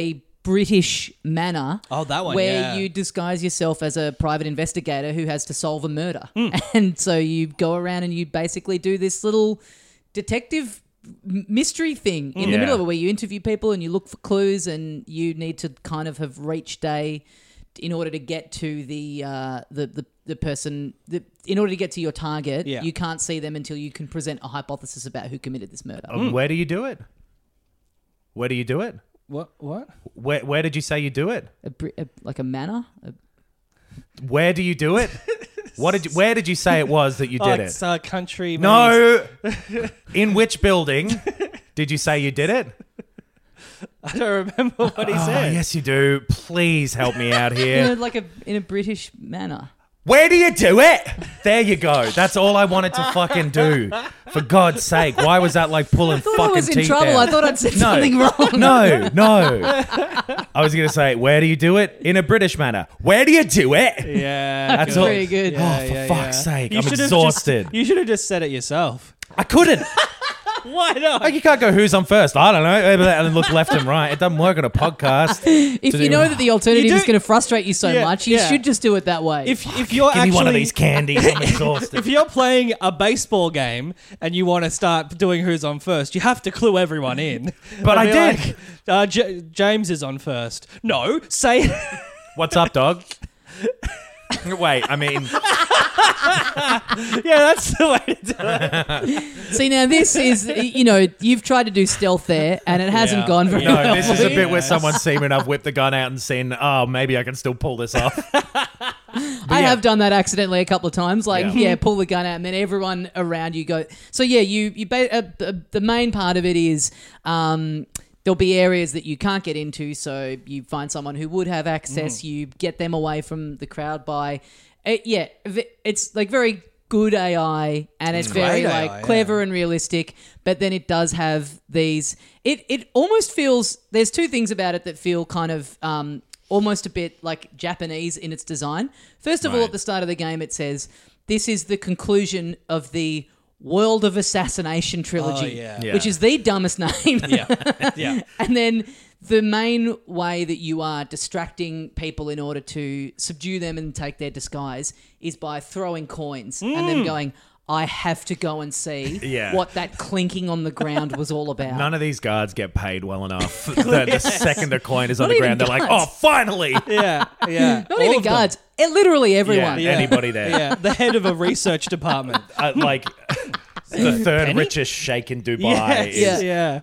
British manner. Oh, that one, where yeah. you disguise yourself as a private investigator who has to solve a murder, and so you go around and you basically do this little detective mystery thing in the middle of it, where you interview people and you look for clues, and you need to kind of have reached in order to get to the person. In order to get to your target, you can't see them until you can present a hypothesis about who committed this murder. Where do you do it? Where do you do it? What? Where did you say you do it? Like a manor. Where do you do it? Where did you say it was that you did it? Country. No. In which building did you say you did it? I don't remember what he said. Yes, you do. Please help me out here. In a British manor. Where do you do it? There you go. That's all I wanted to fucking do. For God's sake. Why was that like pulling fucking teeth out? I was in trouble. Out? I thought I'd said something wrong. No. I was going to say, where do you do it? In a British manner. Where do you do it? Yeah. That's pretty good. For fuck's sake. I'm should've exhausted. You should have just said it yourself. I couldn't. Why not? You can't go who's on first. I don't know. And look left and right. It doesn't work on a podcast. If you know that the alternative is going to frustrate you so Yeah, much, you should just do it that way. If you're Give me one of these candies. I'm exhausted. If you're playing a baseball game and you want to start doing who's on first, you have to clue everyone in. But I Be did. Like, James is on first. No, say What's up, dog? Wait, I mean... yeah, that's the way to do it. See, now this is, you've tried to do stealth there, and it hasn't gone very well. No, this is a bit where someone's seen enough, whipped the gun out and seen, oh, maybe I can still pull this off. I have done that accidentally a couple of times. Pull the gun out, and then everyone around you go. So the main part of it is there'll be areas that you can't get into. So you find someone who would have access. You get them away from the crowd by, it's like very good AI, and it's very AI, clever and realistic. But then it does have these. It almost feels. There's two things about it that feel kind of. Almost a bit like Japanese in its design. First of all, at the start of the game, it says, this is the conclusion of the World of Assassination trilogy, which is the dumbest name. Yeah. And then the main way that you are distracting people in order to subdue them and take their disguise is by throwing coins and then going, I have to go and see what that clinking on the ground was all about. None of these guards get paid well enough. The second a coin is on Not the ground, even they're like, guards. oh, finally. Yeah. Not All even of them. guards. Literally everyone. Yeah, anybody there. Yeah, the head of a research department. Like the third richest sheikh in Dubai. Yes. is, Yeah.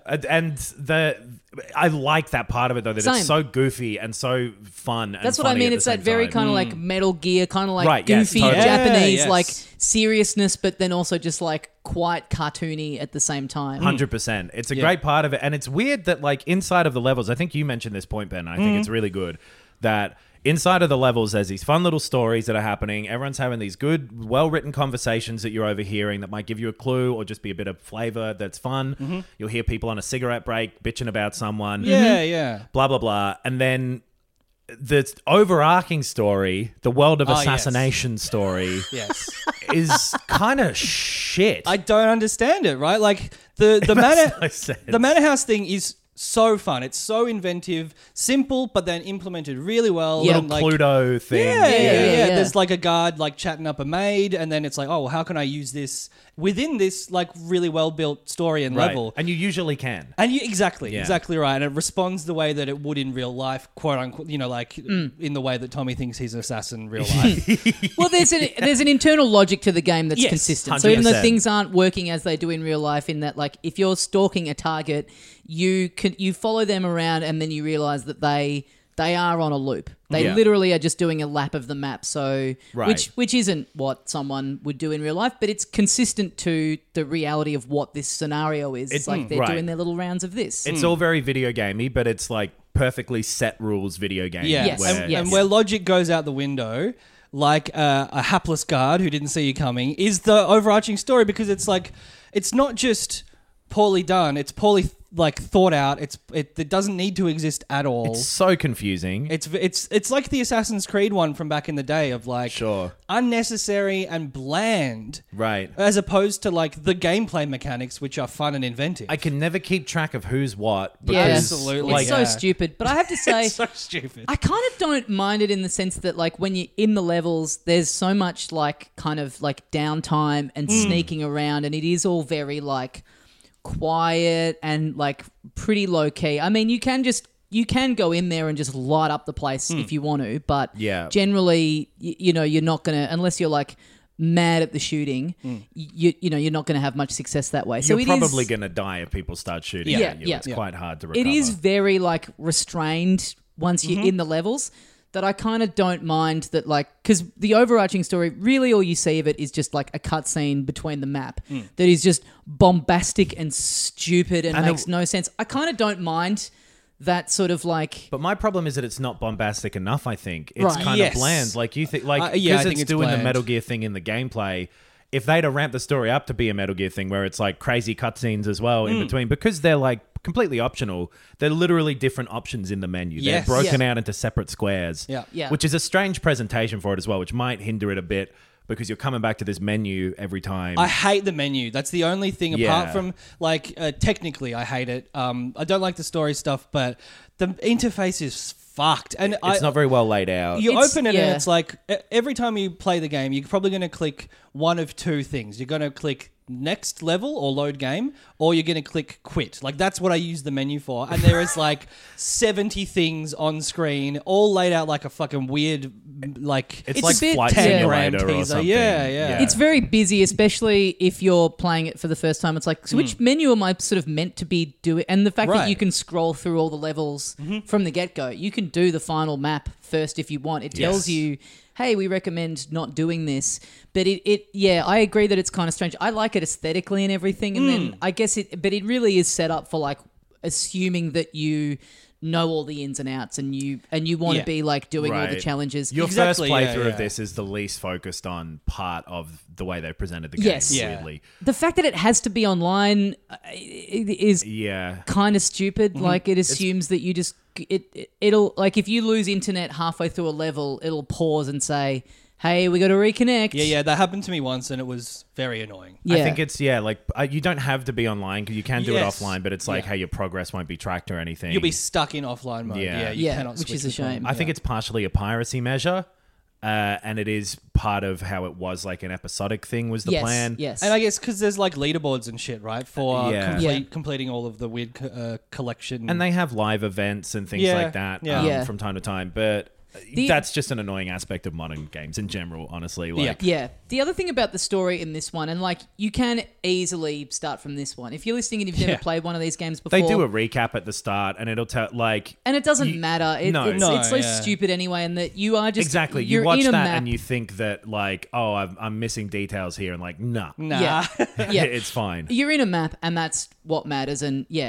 And I like that part of it, though, that Same. it's so goofy and so fun. That's and what I funny mean. at the It's that same very time. kind of like Metal Gear, kind of like Right, yes, goofy totally. Japanese, yes. like seriousness, but then also just like quite cartoony at the same time. 100%. It's a great part of it. And it's weird that, like, inside of the levels, I think you mentioned this point, Ben. I think it's really good that inside of the levels, there's these fun little stories that are happening. Everyone's having these good, well-written conversations that you're overhearing that might give you a clue or just be a bit of flavor that's fun. You'll hear people on a cigarette break bitching about someone. Yeah. Blah, blah, blah. And then the overarching story, the world of yes. assassination story, Yes. is kind of shit. I don't understand it, right? Like the makes manor no sense. the manor house thing is so fun. It's so inventive, simple, but then implemented really well. Yeah. And, like, Pluto thing. Yeah. There's like a guard like chatting up a maid, and then it's like, oh, well, how can I use this within this like really well built story and Right. level? And you usually can. And you exactly right, and it responds the way that it would in real life, quote unquote. Like in the way that Tommy thinks he's an assassin in real life. Well, there's an internal logic to the game that's Yes, consistent. So even though 100%. things aren't working as they do in real life, in that like if you're stalking a target, you follow them around and then you realize that they are on a loop. They literally are just doing a lap of the map. So Right. which isn't what someone would do in real life, but it's consistent to the reality of what this scenario is. It's like they're right. doing their little rounds of this. It's all very video gamey, but it's like perfectly set rules video game. Yeah, Yes. where- Yes. and where logic goes out the window, like a hapless guard who didn't see you coming, is the overarching story, because it's like it's not just poorly done; it's poorly like thought out. It doesn't need to exist at all. It's so confusing. It's like the Assassin's Creed one from back in the day of like Sure. unnecessary and bland, Right. as opposed to like the gameplay mechanics, which are fun and inventive. I can never keep track of who's what. Yeah. Because, Absolutely. It's Like, so Yeah. stupid. But I have to say, It's so stupid. I kind of don't mind it in the sense that, like, when you're in the levels, there's so much, like, kind of, like, downtime and sneaking around, and it is all very, like, quiet and, like, pretty low-key. I mean, you can go in there and just light up the place if you want to, but Yeah. generally, you know, you're not going to, unless you're, like, mad at the shooting, you know, you're not going to have much success that way. So you're it probably is- going to die if people start shooting Yeah, at you. yeah. It's Yeah. quite hard to recover. It is very like restrained once you're in the levels, that I kind of don't mind that, like, because the overarching story, really all you see of it is just like a cutscene between the map that is just bombastic and stupid and And makes no sense. I kind of don't mind that sort of like... But my problem is that it's not bombastic enough, I think. It's Right. kind Yes. of bland. Like, you think, like, yeah, I because think it's it's doing the bland. Metal Gear thing in the gameplay. If they'd have ramped the story up to be a Metal Gear thing where it's like crazy cutscenes as well in between, because they're like completely optional, they're literally different options in the menu. Yes. They're broken Yeah. out into separate squares, Yeah. Yeah. which is a strange presentation for it as well, which might hinder it a bit because you're coming back to this menu every time. I hate the menu. That's the only thing Yeah. apart from like technically I hate it. I don't like the story stuff, but the interface is fucked. And it's not very well laid out. You It's- open it yeah. and it's like every time you play the game, you're probably going to click one of two things. You're going to click next level or load game, or you're going to click quit. Like that's what I use the menu for. And there is like 70 things on screen, all laid out like a fucking weird, like It's It's like a bit- Flight 10 Simulator grand or teaser. something. Yeah. It's very busy, especially if you're playing it for the first time. It's like, so which menu am I sort of meant to be doing? And the fact that Right. you can scroll through all the levels from the get-go. You can do the final map first if you want. It tells Yes. you, hey, we recommend not doing this. But yeah, I agree that it's kind of strange. I like it aesthetically and everything. And then I guess but it really is set up for like assuming that you know all the ins and outs and you want to Yeah. be like doing all the Right. challenges. Your Exactly, first yeah, playthrough yeah. of this is the least focused on part of the way they presented the game. Yes. Yeah. Weirdly. The fact that it has to be online is Yeah. kind of stupid. Like it assumes that you just it'll like if you lose internet halfway through a level, it'll pause and say, "Hey, we got to reconnect." Yeah, that happened to me once and it was very annoying. Yeah. I think it's like you don't have to be online because you can do Yes. it offline, but it's like Yeah. how your progress won't be tracked or anything. You'll be stuck in offline mode. Yeah. Yeah, you Yeah, cannot which switch is a between. shame. I think it's partially a piracy measure, and it is part of how it was like an episodic thing was the yes, plan. Yes. And I guess because there's like leaderboards and shit, right? For Yeah. Yeah. completing all of the weird collection. And they have live events and things Yeah, like that yeah. Yeah. from time to time, but The- that's just an annoying aspect of modern games in general, honestly. Like, Yeah. The other thing about the story in this one, and like you can easily start from this one. If you're listening and you've never Yeah. played one of these games before, they do a recap at the start, and it'll tell like and it doesn't matter. No. It's so yeah. stupid anyway, and that you are just exactly. You you're watch in a that map. and you think that like, oh, I'm missing details here, and like, nah, nah. Yeah. Yeah. it's fine. You're in a map, and that's what matters. And yeah,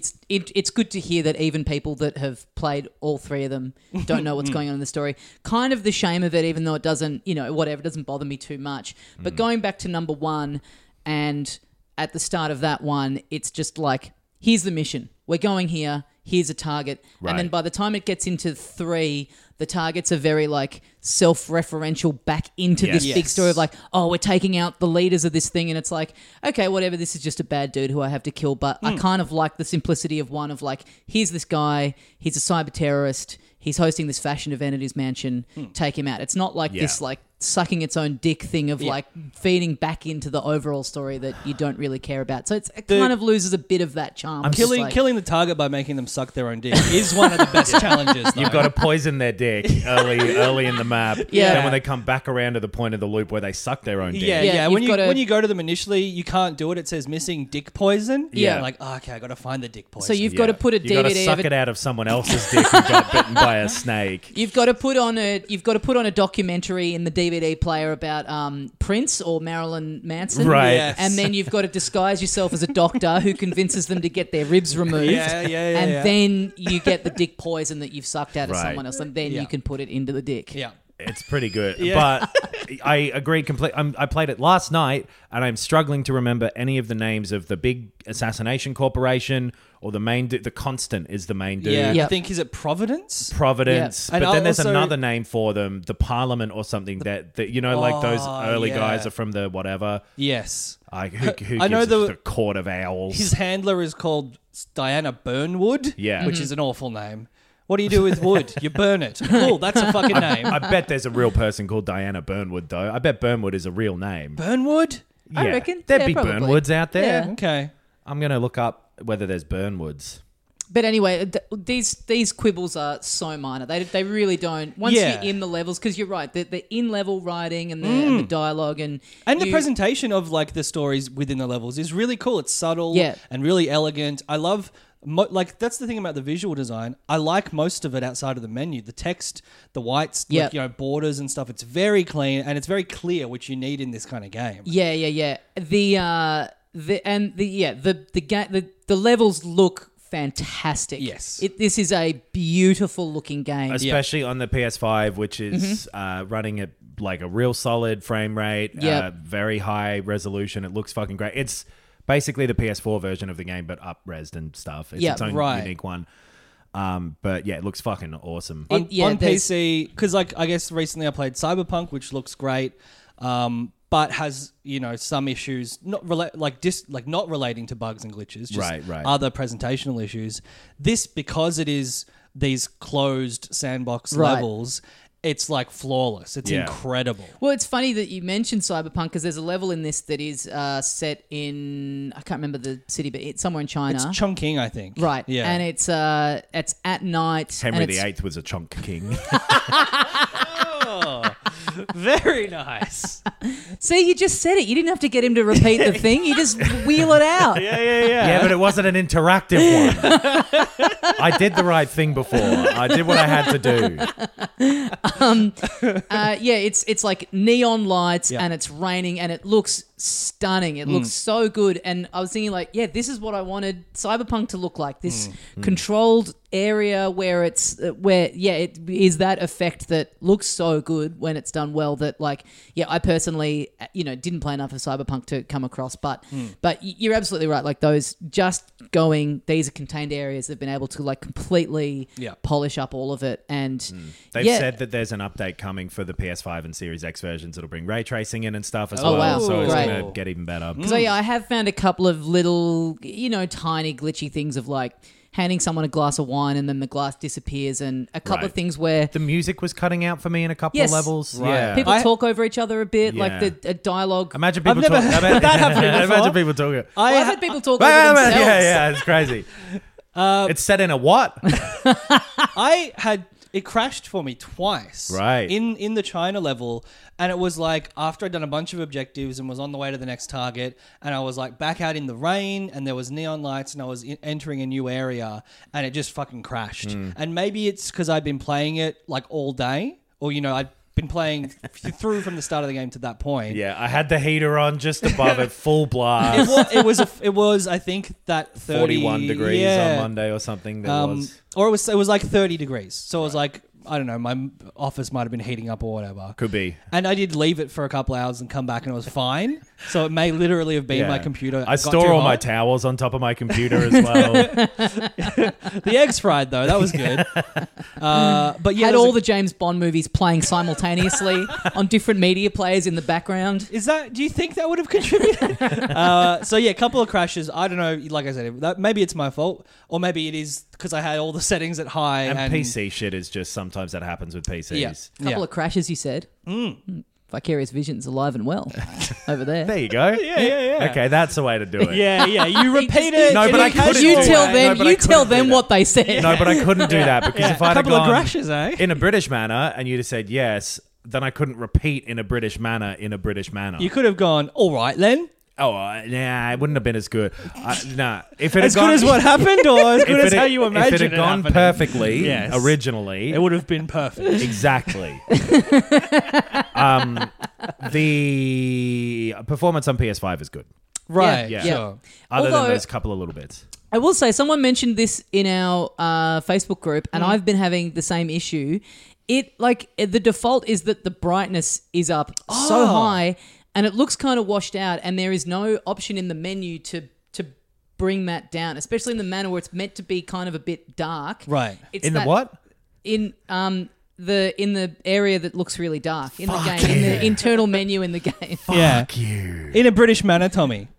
it's good to hear that even people that have played all three of them don't know what's going on in the story. Kind of the shame of it, even though it doesn't, whatever, it doesn't bother me too much. But going back to number one, and at the start of that one, it's just like, here's the mission. We're going here. Here's a target. Right. And then by the time it gets into 3, the targets are very like self-referential back into this Yes. big story of like, oh, we're taking out the leaders of this thing. And it's like, okay, whatever, this is just a bad dude who I have to kill. But I kind of like the simplicity of one of like, here's this guy, he's a cyber terrorist, he's hosting this fashion event at his mansion, take him out. It's not like this like sucking its own dick thing of like feeding back into the overall story that you don't really care about. So it kind of loses a bit of that charm. It's Killing like- killing the target by making them suck their own dick is one of the best challenges. Though. You've got to poison their dick early in the map. Yeah. Then when they come back around to the point of the loop where they suck their own dick. Yeah, Yeah, yeah. you've When you gotta- when you go to them initially, you can't do it. It says missing dick poison. Yeah. You're like, oh, okay, I got to find the dick poison. So you've got to put a You got to DVD suck of it out of someone else's dick who got bitten by a snake. You've got to put on a documentary in the DVD player about Prince or Marilyn Manson, Right. Yes. And then you've got to disguise yourself as a doctor who convinces them to get their ribs removed. Yeah. And then you get the dick poison that you've sucked out of Right. someone else, and then Yeah. you can put it into the dick. Yeah. It's pretty good. Yeah. But I agree completely. I played it last night, and I'm struggling to remember any of the names of the big assassination corporation or the main dude. The Constant is the main dude. Yeah, Yep. I think, is it Providence? Providence. Yeah. But And then there's also- another name for them, the Parliament or something that you know, like those early yeah. guys are from the whatever. Yes. Who I know gives the Court of Owls. His handler is called Diana Burnwood, Yeah. which is an awful name. What do you do with wood? You burn it. Cool, that's a fucking name. I bet there's a real person called Diana Burnwood, though. I bet Burnwood is a real name. Burnwood? I reckon. There'd Yeah, be probably. Burnwoods out there. Yeah. Okay. I'm going to look up whether there's Burnwoods. But anyway, these quibbles are so minor. They really don't. Once Yeah. you're in the levels, because you're right, the in-level writing and the dialogue and The presentation of like the stories within the levels is really cool. It's subtle Yeah. and really elegant. I love like that's the thing about the visual design. I like most of it outside of the menu. The text, the whites, Yep. like, you know, borders and stuff. It's very clean and it's very clear, which you need in this kind of game. Yeah. The levels look fantastic. Yes. This is a beautiful looking game. Especially on the PS5, which is running at like a real solid frame rate, Yep. very high resolution. It looks fucking great. It's basically the PS4 version of the game, but up-resed and stuff. It's Yep. its own Right. unique one. But yeah, it looks fucking awesome. On there's- PC, because like I guess recently I played Cyberpunk, which looks great, but has, you know, some issues not not relating to bugs and glitches, just Right. other presentational issues. This, because it is these closed sandbox Right. levels, it's like flawless. It's Yeah. incredible. Well, it's funny that you mentioned Cyberpunk because there's a level in this that is set in, I can't remember the city, but it's somewhere in China. It's Chongqing, I think. Right. Yeah. And it's at night. Henry and it's- VIII was a chunk king. Very nice. See, you just said it. You didn't have to get him to repeat the thing. You just wheel it out. Yeah, but it wasn't an interactive one. I did the right thing before. I did what I had to do. It's like neon lights Yeah. and it's raining and it looks stunning. It looks so good. And I was thinking like, yeah, this is what I wanted Cyberpunk to look like. This controlled area where it is that effect that looks so good when it's done well that like, yeah, I personally, didn't play enough of Cyberpunk to come across, but you're absolutely right. Like those these are contained areas. They've been able to like completely Yeah. polish up all of it. And They've yeah. said that there's an update coming for the PS5 and Series X versions. It'll bring ray tracing in and stuff as Oh, well. wow. So it's Great. going to get even better. So yeah, I have found a couple of little, tiny glitchy things of like handing someone a glass of wine and then the glass disappears, and a couple Right. of things where The music was cutting out for me in a couple Yes. of levels. Right. Yeah. people I- talk over each other a bit, Yeah. like the dialogue. Imagine people I've never talking. heard that happening before. Imagine people talking. I've had people talk Wait, over wait, wait. themselves. Yeah, it's crazy. It's set in a what? It crashed for me twice. Right. In the China level. And it was like after I'd done a bunch of objectives and was on the way to the next target, and I was like back out in the rain and there was neon lights and I was entering a new area and it just fucking crashed. And maybe it's because I'd been playing it like all day, or, I'd been playing through from the start of the game to that point. Yeah, I had the heater on just above it, full blast. It was I think that 30, 41 degrees yeah. on Monday or something. That was. Or it was like 30 degrees. So it was like, I don't know, my office might have been heating up or whatever. Could be. And I did leave it for a couple hours and come back and it was fine. So it may literally have been Yeah. my computer. I got store too all my hot. towels on top of my computer as well. The eggs fried though. That was good. But yeah, had there's all the James Bond movies playing simultaneously on different media players in the background. do you think that would have contributed? So yeah, a couple of crashes. I don't know. Like I said, maybe it's my fault, or maybe it is because I had all the settings at high. And PC shit is just sometimes that happens with PCs. Yeah. Couple of crashes, you said. Vicarious Vision's alive and well over there. There you go. Yeah. Okay, that's the way to do it. Yeah. You repeat it. No, in but a I couldn't casual You do tell that. way. them. No, but I You tell couldn't do them that. what they said. No, but I couldn't do that because if A I'd have couple of gone crashes, eh? in a British manner and you'd have said yes, then I couldn't repeat in a British manner in a British manner. You could have gone, all right then. Nah, it wouldn't have been as good. Nah, if it As had gone, good as what happened, or as good if as it how had- you imagine if it had gone happening? perfectly Yes. originally, It would have been perfect. exactly. The performance on PS5 is good, Right. Yeah. Sure. other Although- than those couple of little bits. I will say, someone mentioned this in our Facebook group, and I've been having the same issue. the default is that the brightness is up so high and it looks kind of washed out, and there is no option in the menu to bring that down, especially in the manner where it's meant to be kind of a bit dark. Right. It's In the what? In the area that looks really dark in the game, in the internal menu in the game. Fuck you. In a British manner, Tommy.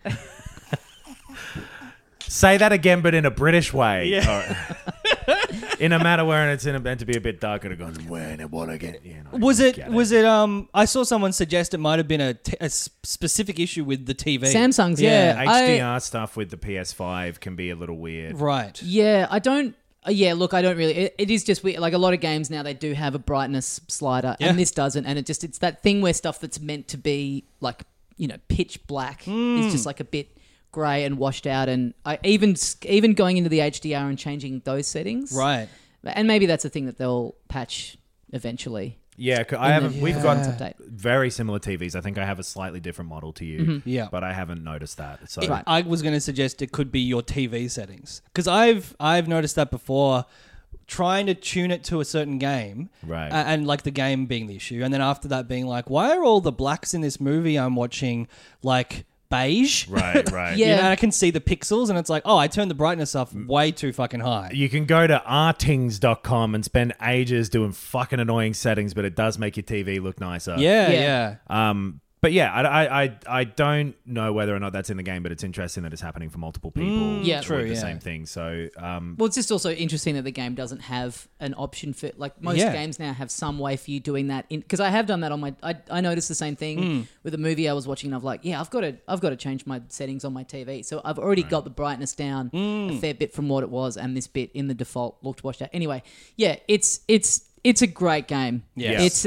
Say that again, but in a British way. Yeah. All right. In a matter where it's meant to be a bit darker, to go, when it what again? You know, Was it? get I saw someone suggest it might have been a specific issue with the TV. Samsung's, yeah. HDR stuff with the PS5 can be a little weird. Right. I don't. Look, I don't really. It is just weird. Like a lot of games now, they do have a brightness slider, Yeah. and this doesn't. And it's that thing where stuff that's meant to be like pitch black is just like a bit grey and washed out. And I even going into the HDR and changing those settings, Right. And maybe that's a thing that they'll patch eventually. Yeah, I haven't. We've got update. very similar TVs. I think I have a slightly different model to you. Yeah. but I haven't noticed that. So Right. I was going to suggest it could be your TV settings, because I've noticed that before, trying to tune it to a certain game, Right. and like the game being the issue, and then after that being like, why are all the blacks in this movie I'm watching like beige? right, right. Yeah. You know, I can see the pixels, and it's like, oh, I turned the brightness up way too fucking high. You can go to rtings.com and spend ages doing fucking annoying settings, but it does make your TV look nicer. Yeah. But yeah, I don't know whether or not that's in the game, but it's interesting that it's happening for multiple people. Yeah. with True, the yeah. same thing. So Well, it's just also interesting that the game doesn't have an option for like most Yeah. games now have some way for you doing that. Because I have done that on my. I noticed the same thing with a movie I was watching. And I'm like, yeah, I've got to change my settings on my TV. So I've already got the brightness down a fair bit from what it was, and this bit in the default looked washed out. Anyway, yeah, it's a great game. Yes.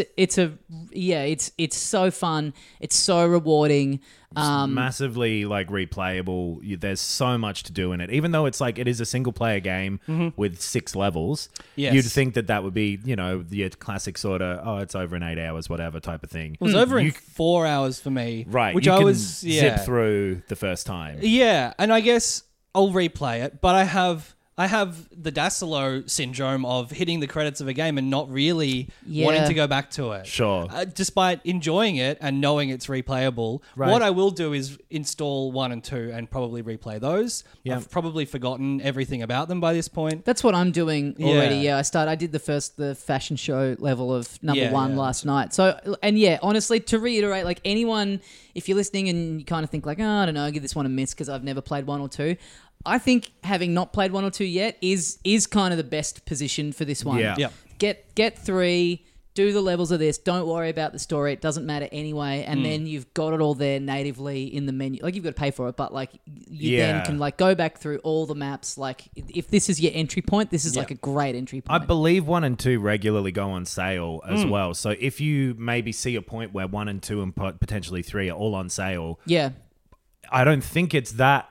It's so fun. It's so rewarding. massively like replayable. There's so much to do in it. Even though it's like it is a single player game with 6 levels, Yes. you'd think that would be, the classic sort of, it's over in 8 hours, whatever type of thing. It was over in 4 hours for me. Right. Which you I can was zip through the first time. Yeah, and I guess I'll replay it, but I have the Dassilo syndrome of hitting the credits of a game and not really wanting to go back to it. Sure. Despite enjoying it and knowing it's replayable, Right. what I will do is install 1 and 2 and probably replay those. Yeah. I've probably forgotten everything about them by this point. That's what I'm doing already. Yeah. Yeah, I did the fashion show level of number Yeah, 1 yeah. last night. So, and yeah, honestly, to reiterate, like anyone, if you're listening and you kind of think like, I don't know, I'll give this one a miss because I've never played 1 or 2. I think having not played 1 or 2 yet is kind of the best position for this one. Yeah. Yeah. Get 3, do the levels of this. Don't worry about the story; it doesn't matter anyway. And then you've got it all there natively in the menu. Like you've got to pay for it, but like you then can like go back through all the maps. Like if this is your entry point, this is like a great entry I point. believe 1 and 2 regularly go on sale as well. So if you maybe see a point where 1 and 2 and potentially 3 are all on sale, Yeah. I don't think it's that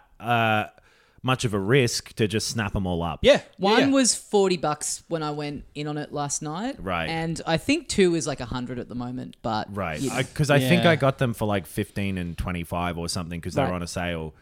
much of a risk to just snap them all up. Yeah. One was $40 when I went in on it last night. Right. And I think 2 is like 100 at the moment. But Right. you- Because I think Yeah. I got them for like 15 and 25 or something because they're Right. on a sale.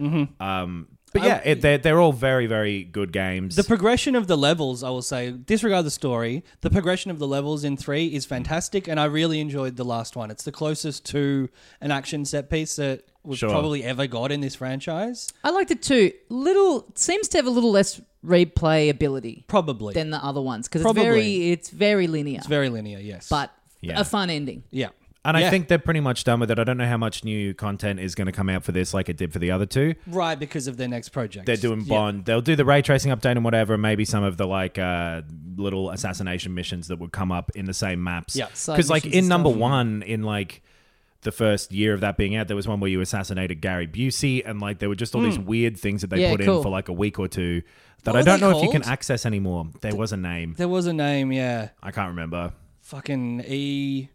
But yeah, they're all very, very good games. The progression of the levels, I will say, disregard the story, the progression of the levels in 3 is fantastic, and I really enjoyed the last one. It's the closest to an action set piece that we've Sure. probably ever got in this franchise. I liked it too. Seems to have a little less replayability Probably. than the other ones because Probably. it's very linear, It's very linear, yes. but Yeah. a fun ending. yeah. and I Yeah. think they're pretty much done with it. I don't know how much new content is going to come out for this like it did for the other 2. Right, because of their next project. They're doing Yeah. Bond. They'll do the ray tracing update and whatever, and maybe some of the like little assassination missions that would come up in the same maps. Yeah. Side Because like missions in and number stuff. 1, in like the first year of that being out, there was one where you assassinated Gary Busey, and like there were just all these weird things that they Yeah, put cool. in for like a week or 2 that What I were don't they know if you can called? access anymore. There was a name. There was a name, yeah. I can't remember. Fucking E.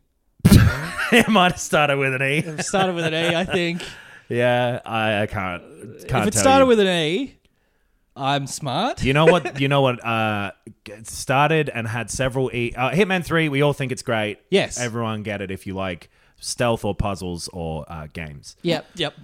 It might have started with an E. It started with an E, I think. Yeah, I can't If it tell started you. with an E, I'm smart. You know what? It started and had several Hitman 3. We all think it's great. Yes. everyone get it if you like stealth or puzzles or games. Yep. Yep.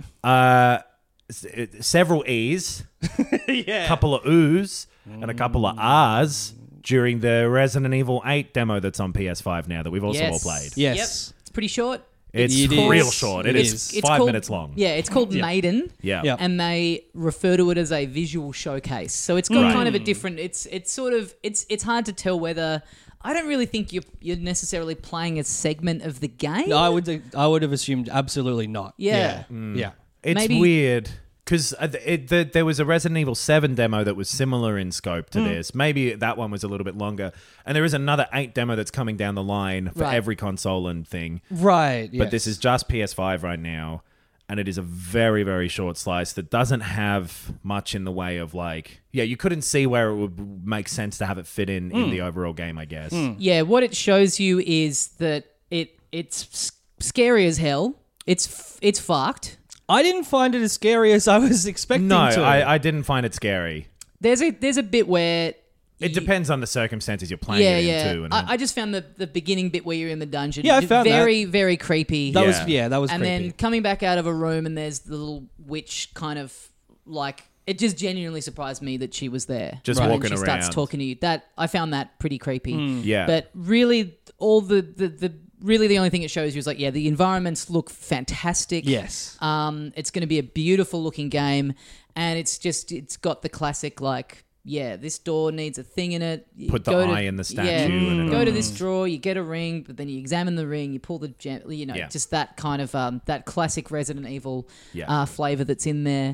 Several E's, Yeah. a couple of O's, and a couple of R's. during the Resident Evil 8 demo that's on PS5 now that we've also all played. Yes. Yep. It's pretty short. It's It is. real short. It is It's 5 called- minutes long. Yeah, it's called Maiden. Yeah. Yeah. And they refer to it as a visual showcase. So it's got kind of a different. It's sort of it's hard to tell whether. I don't really think you're necessarily playing a segment of the game. No, I would have assumed absolutely not. Yeah. Yeah. It's Maybe- weird because there was a Resident Evil 7 demo that was similar in scope to this. Maybe that one was a little bit longer. And there is another 8 demo that's coming down the line for Right. every console and thing. Right. But this is just PS5 right now. And it is a very, very short slice that doesn't have much in the way of like... Yeah, you couldn't see where it would make sense to have it fit in the overall game, I guess. Yeah, what it shows you is that it's scary as hell. It's fucked. I didn't find it as scary as I was expecting No, to. I didn't find it scary. There's a bit where It depends on the circumstances you're playing it in too. And I just found the beginning bit where you're in the dungeon. Yeah, I found very very creepy. That Yeah. was and creepy. then coming back out of a room and there's the little witch kind of like it just genuinely surprised me that she was there. Just And walking she starts around. talking to you. That I found that pretty creepy. Yeah. But really, all the really the only thing it shows you is like the environments look fantastic. Yes. It's going to be a beautiful looking game, and it's got the classic like. Yeah, this door needs a thing in it. You Put the go eye in the statue and it go to this drawer, you get a ring, but then you examine the ring, you pull the gem, just that kind of that classic Resident Evil flavor that's in there.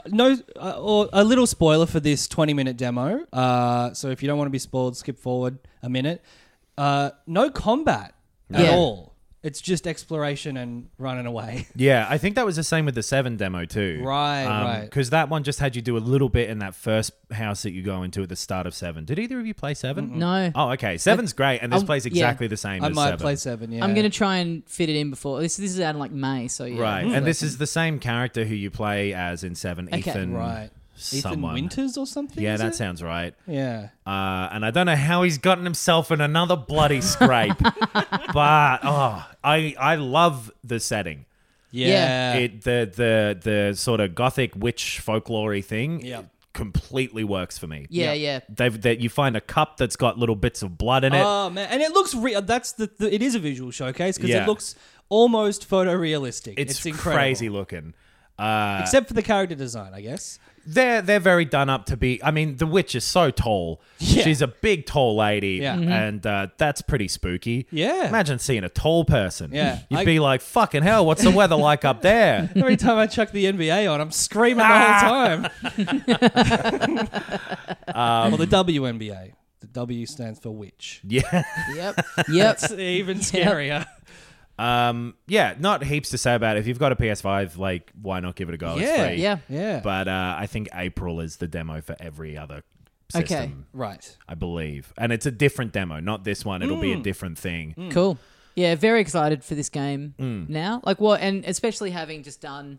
Or a little spoiler for this 20-minute demo. So if you don't want to be spoiled, skip forward a minute. No combat at Yeah. all. It's just exploration and running away. Yeah, I think that was the same with the 7 demo too. Right. Because that one just had you do a little bit in that first house that you go into at the start of 7. Did either of you play 7? No. Oh, okay. 7's great, and this plays yeah. exactly the same I as might 7. play 7, yeah. I'm going to try and fit it in before. This is out in like May, so yeah. Right, and this is the same character who you play as in 7, Okay. Ethan. Right. Ethan Someone. Winters or something? Yeah, is that it? sounds right. Yeah. And I don't know how he's gotten himself in another bloody scrape, but I love the setting. Yeah. The sort of gothic witch folklore thing. Yeah. Completely works for me. Yeah. You find a cup that's got little bits of blood in it. Oh, man. And it looks real. That's it is a visual showcase because Yeah. it looks almost photorealistic. It's incredible. crazy looking. Except for the character design, I guess. They're very done up to be. I mean, the witch is so tall. Yeah. She's a big, tall lady, Yeah. and that's pretty spooky. Yeah. Imagine seeing a tall person. Yeah. You'd be like, "Fucking hell, what's the weather like up there?" Every time I chuck the NBA on, I'm screaming the whole time. Well, the WNBA. The W stands for witch. Yeah. Yep. It's even scarier. Yeah. Not heaps to say about it. If you've got a PS5, like, why not give it a go? Yeah. It's free. Yeah. Yeah. But I think April is the demo for every other system. Okay. Right. I believe, and it's a different demo, not this one. It'll be a different thing. Cool. Yeah, very excited for this game Mm. now. Like what, and especially having just done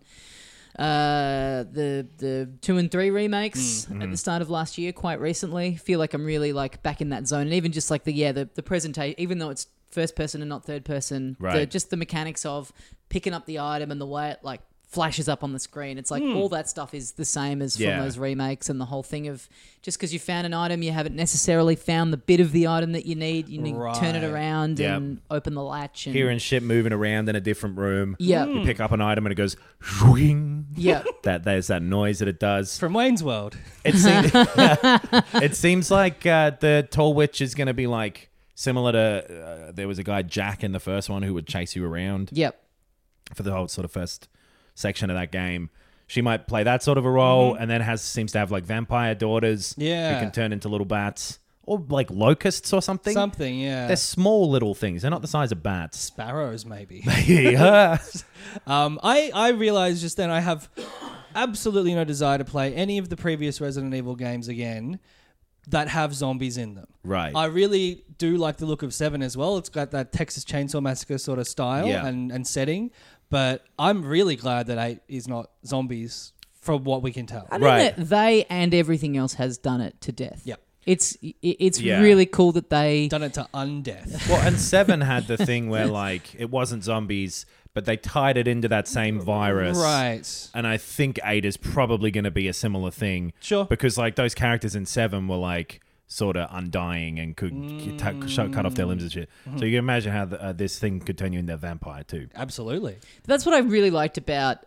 the 2 and 3 remakes at the start of last year, quite recently. Feel like I'm really like back in that zone, and even just like the presentation, even though it's first person and not third person, Right. just the mechanics of picking up the item and the way it like flashes up on the screen. It's like all that stuff is the same as Yeah. from those remakes, and the whole thing of just because you found an item, you haven't necessarily found the bit of the item that you need. You need to turn it Right. around Yep. and open the latch. And, Hearing shit moving around in a different room. Yeah. You pick up an item and it goes, "Zwing." yeah. There's that noise that it does. From Wayne's World. It seems, it seems like the tall witch is going to be like similar to there was a guy Jack in the first one who would chase you around Yep. for the whole sort of first section of that game. She might play that sort of a role, and then seems to have like vampire daughters Yeah. who can turn into little bats or like locusts or something. Something, yeah. They're small little things. They're not the size of bats. Sparrows, maybe. Yeah. I realized just then I have absolutely no desire to play any of the previous Resident Evil games again that have zombies in them. Right. I really do like the look of 7 as well. It's got that Texas Chainsaw Massacre sort of style Yeah. and setting. But I'm really glad that 8 is not zombies from what we can tell. I think Right. that they and everything else has done it to death. Yep. It's Yeah. really cool that they. Done it to undeath. Well, and 7 had the thing where like it wasn't zombies, but they tied it into that same virus. Right. And I think 8 is probably going to be a similar thing. Sure. Because like those characters in 7 were like sort of undying and could cut off their limbs and shit. So you can imagine how this thing could turn you into a vampire too. Absolutely. That's what I really liked about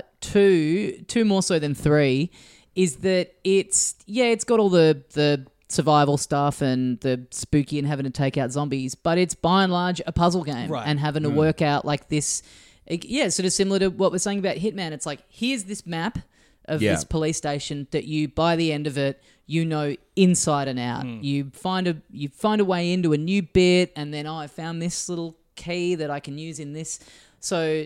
2 more so than 3, is that it's got all the survival stuff and the spooky and having to take out zombies, but it's by and large a puzzle game, Right. and having to work out like this. Yeah, sort of similar to what we're saying about Hitman. It's like, here's this map of this police station that you, by the end of it, you know inside and out. You find a way into a new bit, and then I found this little key that I can use in this. So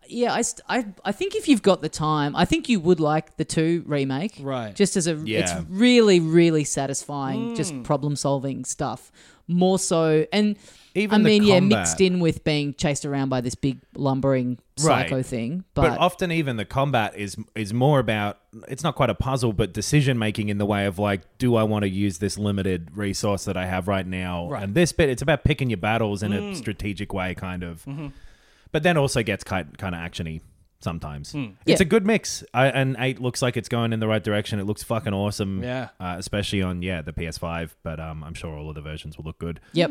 I think if you've got the time, I think you would like the 2 remake. Right. Just as it's really, really satisfying, just problem solving stuff. More so, and Even the combat. mixed in with being chased around by this big lumbering psycho thing. But often even the combat is more about, it's not quite a puzzle, but decision making in the way of like, do I want to use this limited resource that I have right now? Right. And this bit, it's about picking your battles in a strategic way, kind of. But then also gets kind of actiony sometimes. It's a good mix. And 8 looks like it's going in the right direction. It looks fucking awesome. Yeah. Especially on the PS5. But I'm sure all of the versions will look good. Yep.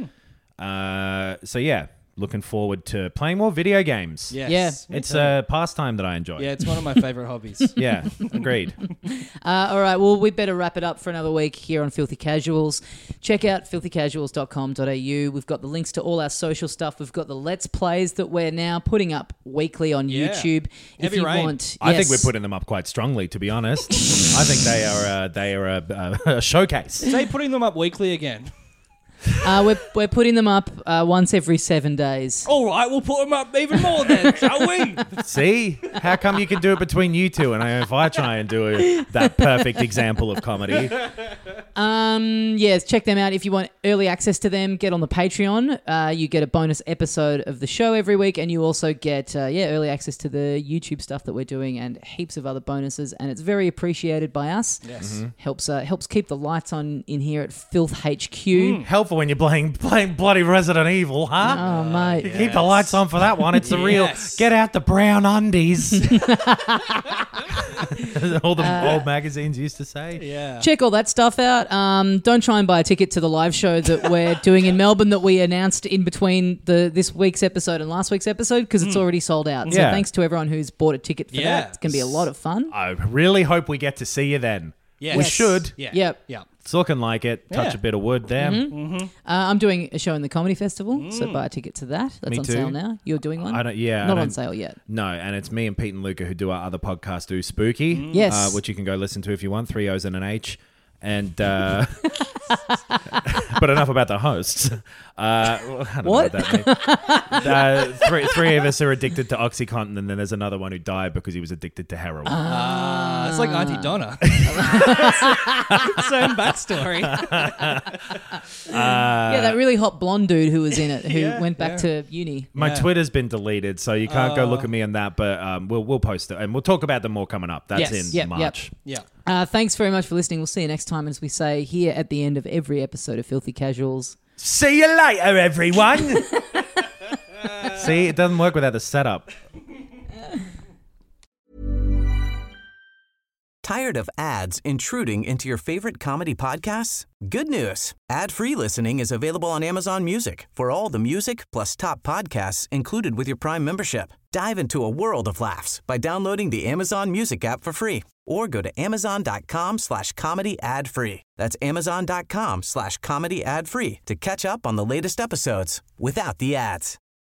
So yeah, looking forward to playing more video games. Yes. Yeah. Me It's too. a pastime that I enjoy. Yeah, it's one of my favorite hobbies. Yeah, agreed. All right, well, we better wrap it up for another week here on Filthy Casuals. Check out filthycasuals.com.au. We've got the links to all our social stuff. We've got the Let's Plays that we're now putting up weekly on Yeah. YouTube. Heavy rain. I think we're putting them up quite strongly, to be honest. I think they are a showcase. Say putting them up weekly again. We're putting them up once every 7 days. All right, we'll put them up even more then, shall we? See? How come you can do it between you two, and if I try and do that perfect example of comedy? Yes, check them out if you want early access to them. Get on the Patreon. You get a bonus episode of the show every week, and you also get early access to the YouTube stuff that we're doing and heaps of other bonuses. And it's very appreciated by us. Yes. Helps keep the lights on in here at Filth HQ. Helpful when you're playing bloody Resident Evil, huh? Oh mate, Keep the lights on for that one. It's the real. Yes. Get out the brown undies. All the old magazines used to say. Yeah. check all that stuff out. Don't try and buy a ticket to the live show that we're doing in Melbourne that we announced in between this week's episode and last week's episode, because it's already sold out. So Yeah. thanks to everyone who's bought a ticket for Yeah. that. It's going to be a lot of fun. I really hope we get to see you then. Yes. We should. Yeah. Yep. Yeah. It's looking like it. Touch Yeah. a bit of wood there. I'm doing a show in the Comedy Festival, so buy a ticket to that. That's Me on too. sale now. You're doing one? I don't. Yeah, I Not don't- on sale yet. No, and it's me and Pete and Luca who do our other podcast, Do Spooky. Yes. Which you can go listen to if you want. 3 O's and an H. And but enough about the hosts. I don't know What? that means. Three of us are addicted to OxyContin, and then there's another one who died because he was addicted to heroin. It's like Auntie Donna. Same backstory. Yeah, that really hot blonde dude who was in it, who Yeah, went back yeah. to uni. My Yeah. Twitter's been deleted, so you can't go look at me on that. But we'll post it, and we'll talk about them more coming up. That's Yes. in Yep, March. Yeah. Thanks very much for listening. We'll see you next time, as we say here at the end of every episode of Filthy Casuals. See you later, everyone. See, it doesn't work without the setup. Tired of ads intruding into your favorite comedy podcasts? Good news. Ad-free listening is available on Amazon Music for all the music plus top podcasts included with your Prime membership. Dive into a world of laughs by downloading the Amazon Music app for free or go to amazon.com/comedy ad-free. That's amazon.com/comedy ad-free to catch up on the latest episodes without the ads.